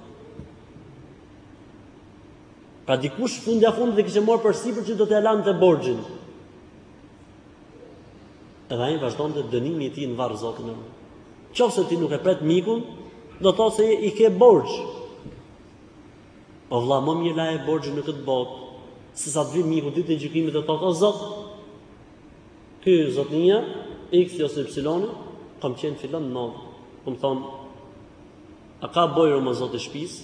Pra dikush fundja fundit dhe kishte marrë përsipër që do t'ia lante borxhin. Edhe ai vazhdonte dënimi i tij në varr Zotin. Qofse ti nuk e pret mikun, do të thotë se i ke borxh. O vlla, më mirë laje borxhin në këtë botë, se sa të vi miku ditën e gjykimit të thotë o Zot, ky zotnia X ose Y kam qenë filon në novë. Kam thonë, a ka bojë më Zot i shtëpisë?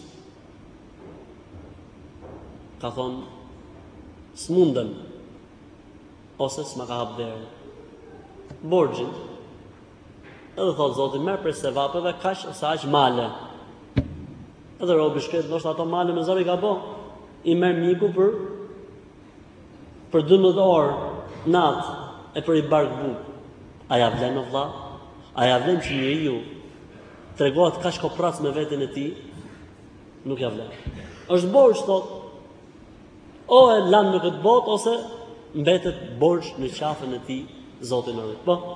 Ka thonë, s'mundem, ose s'ma ka hap derën. Borxhin. Edhe thotë Zoti, merr prej sevapeve kaq ose aq male. Edhe robi shkret, ndoshta ato male me zor i ka bë. I merr miku për për dymbëdhjetë orë natë e për i bark buk. A ja vlen o vlla? A ja vlen që njeriu tregohet kaq koprac me veten e tij? Nuk ja vlen. Është borxh thotë. O e lan në këtë botë ose mbetet borxh në qafën e tij Zoti në rrit. Po.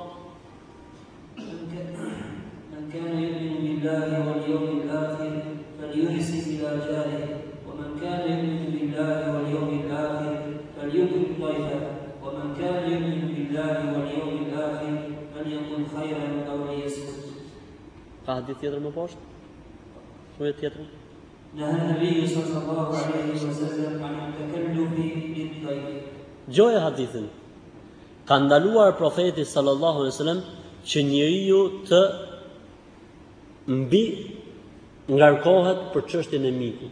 من كان يؤمن بالله واليوم الآخر فليحسن إلى جاره ومن كان يؤمن بالله واليوم الآخر فليكرم ضيفه ومن كان يؤمن بالله واليوم الآخر فليقل خيرا أو ليسكت. Ka hadith tjetër më poshtë? Thuaj tjetër. نهى النبي صلى الله عليه وسلم عن التكلف للضيف. Gjoja hadithin. Ka ndaluar profeti sallallahu alaihi wasallam që njeriu të mbi ngarkohet për çështjen e mikut.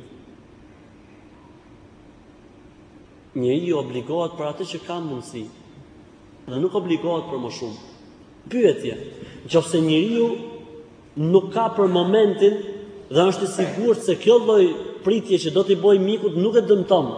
Njeriu obligohet për atë që ka mundësi dhe nuk obligohet për më shumë. Pyetje, nëse njeriu nuk ka për momentin dhe është i sigurt se kjo lloj pritje që do t'i bëj mikut nuk e dëmton.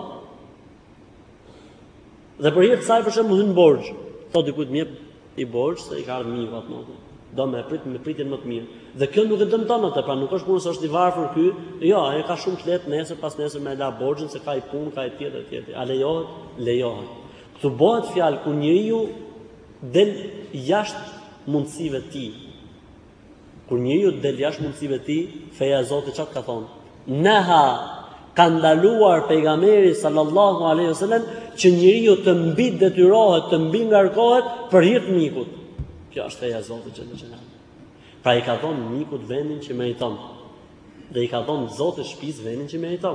Dhe për hir të saj për shembull hyn borxh, thotë dikujt më jep i borxh se i ka ardhur miku atë natë. Do më prit me pritjen më të mirë. Dhe kjo nuk e dëmton atë, pra nuk është punë se është i varfër ky, jo, ai ka shumë flet nesër pas nesër me la borxhin se ka i punë, ka i tjetër tjetër. A lejohet? Lejohet. Ktu bëhet fjalë ku njeriu del jashtë mundësive të tij. Kur njeriu del jashtë mundësive të tij, feja e Zotit çfarë ka thonë? Neha ka ndaluar pejgamberi sallallahu alaihi wasallam që njeriu të mbi detyrohet, të mbi ngarkohet për hir të mikut. Kjo është feja e Zotit xhallahu xhallahu. Pra i ka thonë mikut vendin që meriton. Dhe i ka thonë Zotit shtëpisë vendin që meriton.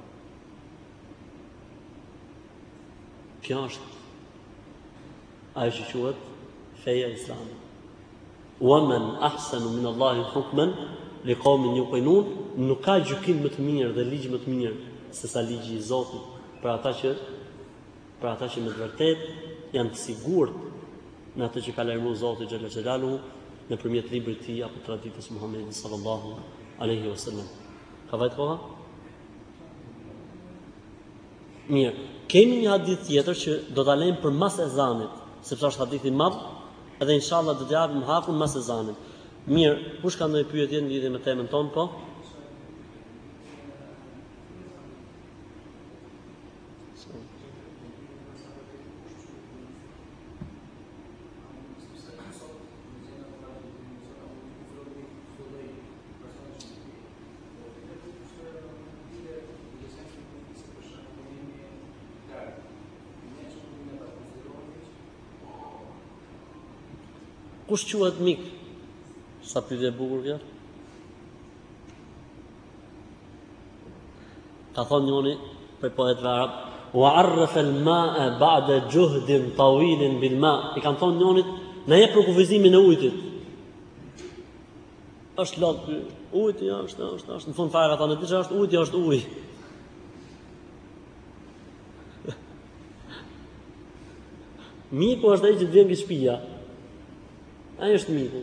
Kjo është ajo që quhet feja islame. Wa man ahsanu min Allahi hukman liqaumin yuqinun, nuk ka gjykim më të mirë dhe ligj më të mirë se sa ligji i Zotit për ata që për ata që me të vërtetë janë të sigurt në atë që ka lajmëruar Zoti xhallahu xhelalu nëpërmjet librit të tij apo traditës Muhamedit sallallahu alaihi wasallam. Ka vajt koha? Mirë, kemi një hadith tjetër që do ta lejmë për mas ezanit, sepse është hadith i madh, edhe inshallah do të japim hakun mas ezanit. Mirë, kush ka ndonjë pyetje në lidhje me temën tonë, po? Kush quhet mik? Sa pyetje e bukur kjo? Ka thonë njëri për poetëve arab, wa arrafa al-ma'a ba'da juhdin tawilin bil ma'. I kanë thonë njërit, na jep për kufizimin e ujit. Është lot ky. Uji ja, është, është, është në fund fare ata në diçka është uji, është uji. Miku është ai që vjen nga shtëpia. Ai është miku.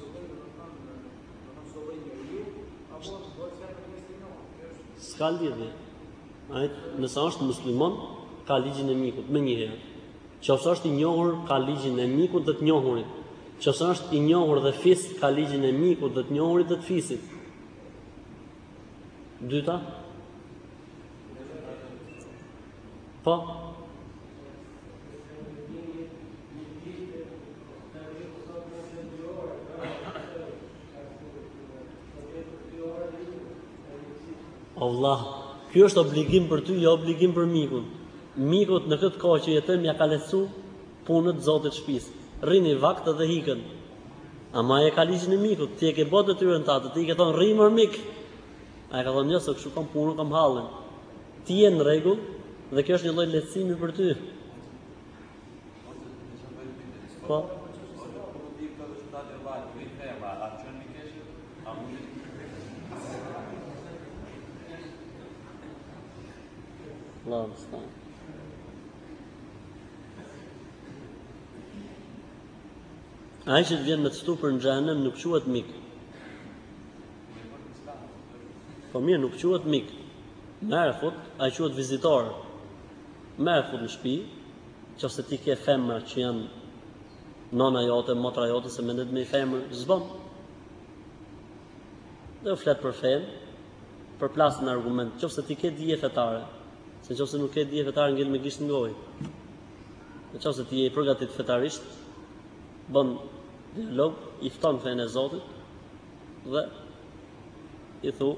S'ka lidhje. Ai nëse është musliman, ka ligjin e mikut më njëherë. Nëse është i njohur, ka ligjin e mikut dhe të njohurit. Nëse është i njohur dhe fis, ka ligjin e mikut dhe të njohurit dhe të fisit. Dyta? Po? Allah, kjo është obligim për ty, jo obligim për mikun. Mikut në këtë kohë që jetojmë ja ka lehtësu punët zotit shtëpisë. Rrini vakt dhe hikën. Ama e ka ligjin e mikut, ti e ke bërë detyrën tatë, ti i ke thonë rri mër mik. Ai ka thonë jo, se kështu kam punën, kam hallin. Ti je në rregull dhe kjo është një lloj lehtësimi për ty. Po. Allah stan. Ai që vjen me të stupër në xhenem nuk quhet mik. Po mirë, nuk quhet mik. Merë fut, ai quhet vizitor. Merë fut në shtëpi, qofse ti ke femra që janë nona jote, motra jote, se mendet me i femër, zbon. Dhe u flet për fen, për plasën në argument, qofse ti ke dije fetare. Se qofse nuk ke dije fetare ngel me gisht në gojë. Në qofse ti je i përgatit fetarisht, bën dialog, i fton fenë e Zotit dhe i thu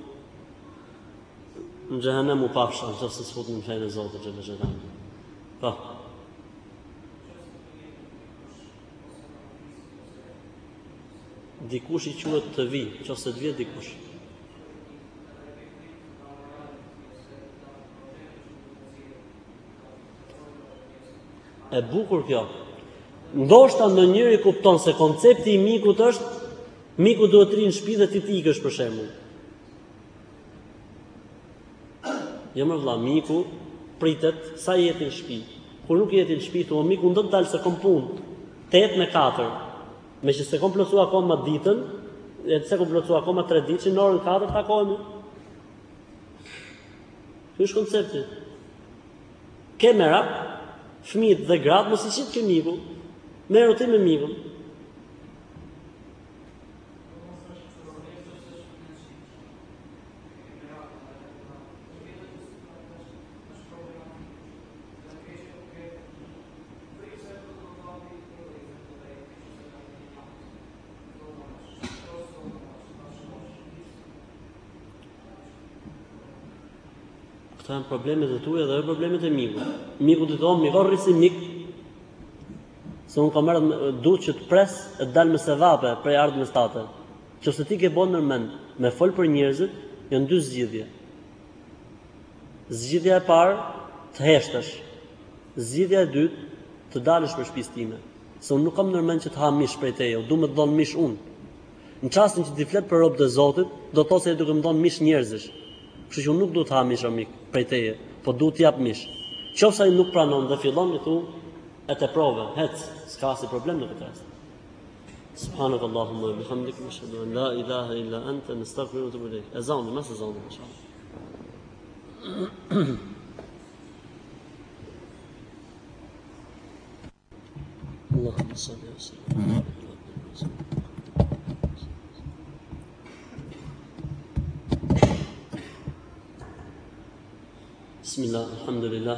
në xhehenem u pafsha, qofse s'fut në fenë e Zotit xhel xhelal. Po. Dikush i quhet të vi, qofse të vjet dikush. E bukur kjo. Ndoshta ndonjëri kupton se koncepti i mikut është miku duhet të rinë në shtëpi dhe ti të ikësh për shembull. Jo më vëlla, miku pritet sa jeti në shtëpi. Kur nuk jeti në shtëpi, thua miku do të dalë se kom punë. tetë me katër. Me që se kom plotsu akoma ditën, e se kom plotsu akoma tre ditë, që në orën katër takohemi. Ky është koncepti. Ke merak, fëmijët dhe gratë mos i qit ke miku. Merru ti me mikun. Këta janë problemet e tuaja dhe problemet e mikut. Miku të thonë, mi korri si mik, se unë kam marrë duhet që të pres e të dalë me sevape prej ardhmës tate. Qofse ti ke bën nërmend me fol për njerëzit, janë dy zgjidhje. Zgjidhja e parë të heshtesh. Zgjidhja e dytë të dalësh për shtëpisë time. Se unë nuk kam nërmend që të ha mish prej teje, u du me të dhon mish unë. Në çastin që ti flet për robët e Zotit, do të thotë se duke më dhon mish njerëzish. Kështu që unë nuk duhet të ha mish amik prej teje, po duhet të jap mish. Qofse ai nuk pranon dhe fillon i thu e te prove, hec, s'ka si problem në këtë rast. Subhanak Allahumma wa bihamdika, nashhadu an la ilaha illa anta, nastaghfiruka wa natubu ilayk. Ezani, mas ezani inshallah. Allahumma salli wa sallim. Bismillah, alhamdulillah.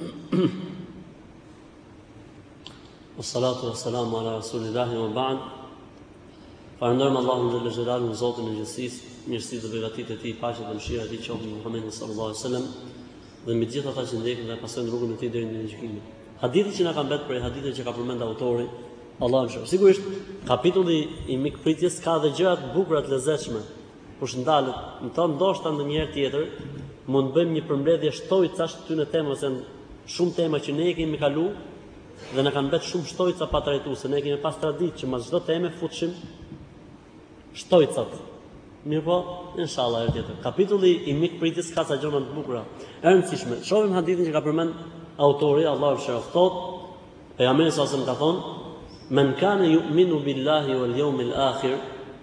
Wassalatu wassalamu ala rasulillahi wa ba'd. Falenderojmë Allahun dhe Xhelalun, Zotin e gjithësisë, mirësitë dhe begatitë e tij, paqja dhe mëshira e tij qofshin me Muhamedit sallallahu alaihi wasallam dhe me gjithë ata që ndjekin dhe pasojnë rrugën e tij deri në gjykimin. Hadithi që na ka mbet për hadithin që ka përmendur autori, Allahu mëshirë. Sigurisht, kapitulli i mikpritjes ka dhe gjëra të bukura të lezetshme. Kush ndalet, më thon ndoshta ndonjëherë tjetër, mund të bëjmë një përmbledhje shtojcash të këtyre temave, se janë shumë tema që ne kemi kalu dhe na kanë mbet shumë shtojca pa trajtuar, se ne kemi pas traditë që mas çdo teme futshim shtojcat. Mirë po, inshallah herë tjetër. Kapitulli i mikpritjes ka sa gjëra të bukura, e rëndësishme. Shohim hadithin që ka përmend autori, Allahu shëroft, thotë, pejgamberi sallallahu alajhi wasallam ka thonë, "Men kana yu'minu billahi wal yawmil akhir,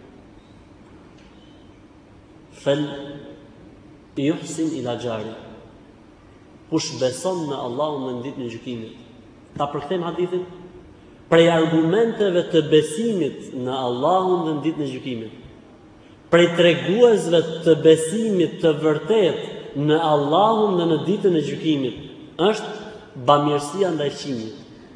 fal yuhsin ila jari." Kush beson në Allahun dhe në ditën e gjykimit. Ta përkthejmë hadithin? Prej argumenteve të besimit në Allahun dhe në ditën e gjykimit, prej treguesve të besimit të vërtet në Allahun dhe në ditën e gjykimit, është bamirësia ndaj fëmijët.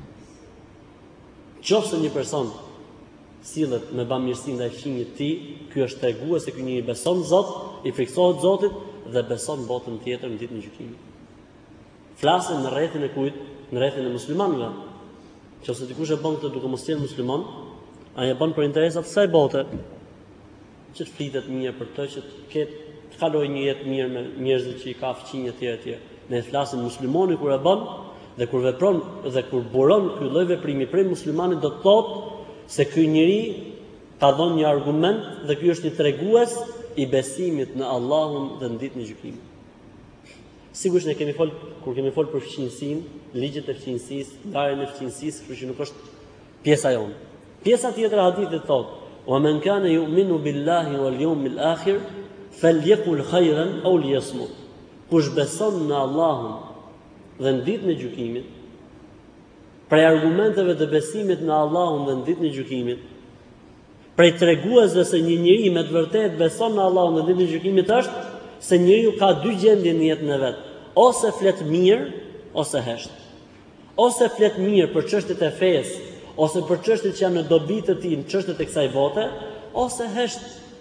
Qofse një person sillet me bamirësi ndaj fëmijët të tij, ky është tregues se ky njeri beson Zot, i friksohet Zotit dhe beson botën tjetër në ditën e gjykimit. Flasim në rrethin e kujt? Në rrethin e muslimanëve. Qofse dikush e bën këtë duke mos qenë musliman, ai e bën për interesat e saj bote, që të flitet mirë për të, që të ketë të kalojë një jetë mirë me njerëzit që i ka fëmijë etj etj. Ne flasim muslimani kur e bën dhe kur vepron dhe kur buron ky lloj veprimi prej muslimanit do të thotë se ky njeri ka dhënë një argument dhe ky është një tregues i besimit në Allahun dhe në ditën e gjykimit. Sigurisht ne kemi fol kur kemi fol për fëmijësinë, ligjet e fëmijësisë, ndarjen e fëmijësisë, kështu që nuk është pjesa jonë. Pjesa tjetër e hadithit thotë: "Wa man kana yu'minu billahi wal yawmil akhir falyakul khayran aw liyasmut." Kush beson në Allahun dhe në ditën e gjykimit, prej argumenteve të besimit në Allahun dhe në ditën e gjykimit, prej treguesve se një njeri me të vërtetë beson në Allahun dhe në ditën e gjykimit është se njeriu ka dy gjendje në jetën e vet, ose flet mirë ose hesht. Ose flet mirë për çështjet e fesë, ose për çështjet që janë në dobi të tij, në çështjet e kësaj bote, ose hesht.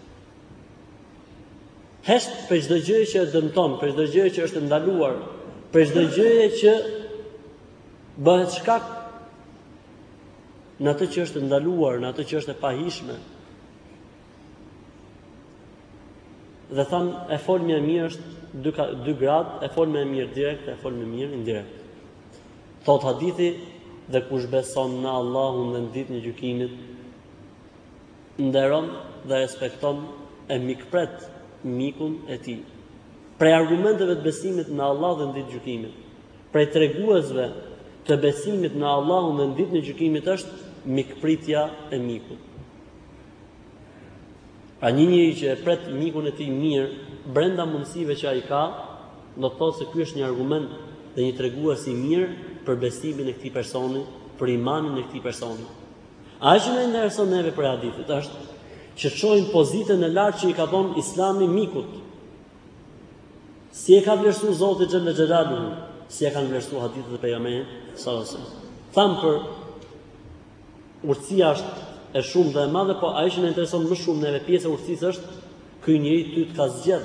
Hesht për çdo gjë që e dëmton, për çdo gjë që është ndaluar, për çdo gjë që bëhet shkak në atë që është ndaluar, në atë që është e pahishme. Dhe thamë, e folmja e mirë është dy, dy gradë, e folmja e mirë direkt, e folmja e mirë indirekt. Thot hadithi, dhe kush beson në Allahun dhe në ditën e gjykimit, nderon dhe respekton e mikpret mikun e tij. Prej argumenteve të besimit në Allah dhe në ditën e gjykimit, prej treguesve të besimit në Allahun dhe në ditën e gjykimit është mikpritja e mikut. Pra një njeri që e pret mikun e tij mirë, brenda mundësive që ai ka, do të thotë se ky është një argument dhe një tregues i mirë për besimin e këtij personi, për imanin e këtij personi. Ajo që na intereson neve për hadithit është që të shohim pozitën e lartë që i ka dhënë Islami mikut. Si e ka vlerësuar Zoti xhallal xhelaluhu, si e kanë vlerësuar hadithet e pejgamberit sallallahu alajhi wasallam. Tham për urtësia është e shumë dhe e madhe, po ajo që na intereson më shumë neve pjesa e urtësisë është ky njeri ty të ka zgjedh.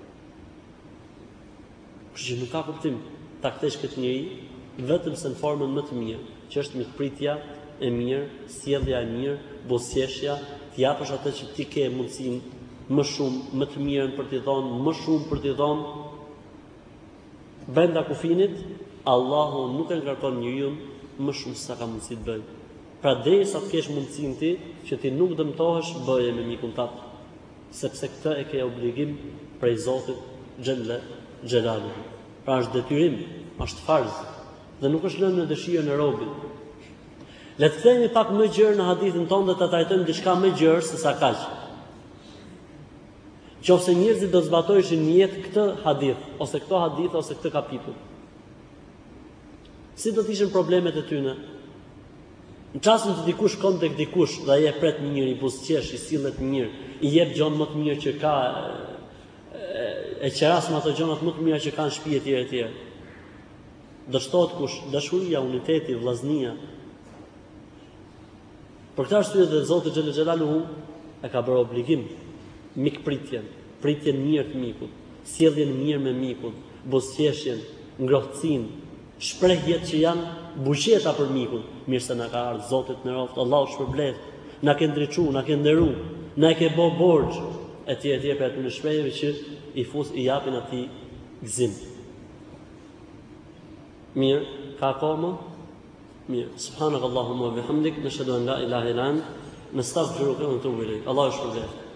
Kështu nuk ka kuptim ta kthesh këtë njeri vetëm se në formën më të mirë, që është mikpritja e mirë, sjellja e mirë, buzëqeshja, të japësh atë që ti ke mundësinë më shumë, më të mirën për t'i dhënë, më shumë për t'i dhënë. Brenda kufinit, Allahu nuk e ngarkon njeriu më shumë se sa ka mundësi të bëjë. Pra derisa të kesh mundësinë ti që ti nuk dëmtohesh, bëje me mikun tat, sepse këtë e ke obligim prej Zotit xhalla xhelaluhu. Pra është detyrim, është farz, dhe nuk është lënë në dëshirën e robit. Le të themi pak më gjerë në hadithin tonë dhe të trajtojmë diçka më gjerë se sa kaq. Qofse njerëzit do zbatojshin në jetë këtë hadith, ose këto hadith, ose këtë kapitull, si do të ishin problemet e tyre? Në çastin që dikush shkon tek dikush dhe ai e pret mirë, i buzëqesh, i sillet mirë, i jep gjon më të mirë që ka, e qeras me ato gjonat më të mira që kanë në shtëpi etj etj. Dështohet kush? Dashuria, uniteti, vllaznia. Për këtë arsye dhe Zoti xhallal xhelaluhu e ka bërë obligim mikpritjen, pritjen mirë të mikut, sjelljen mirë me mikun, buzëqeshjen, ngrohtësinë, shprehjet që janë buqeta për mikun. Mirë se na ka ardhur Zoti në roft, Allahu shpërblet, na ke ndriçu, na ke nderu, na e ke bë borxh etj etj për atë në shprehjeve që i fus i japin atij gëzim. Mirë, ka akoma? Mirë. Subhanakallahumma wa bihamdik, nashhadu an la ilaha illa ant, nastaghfiruka wa natubu ilayk. Allahu shpërblet.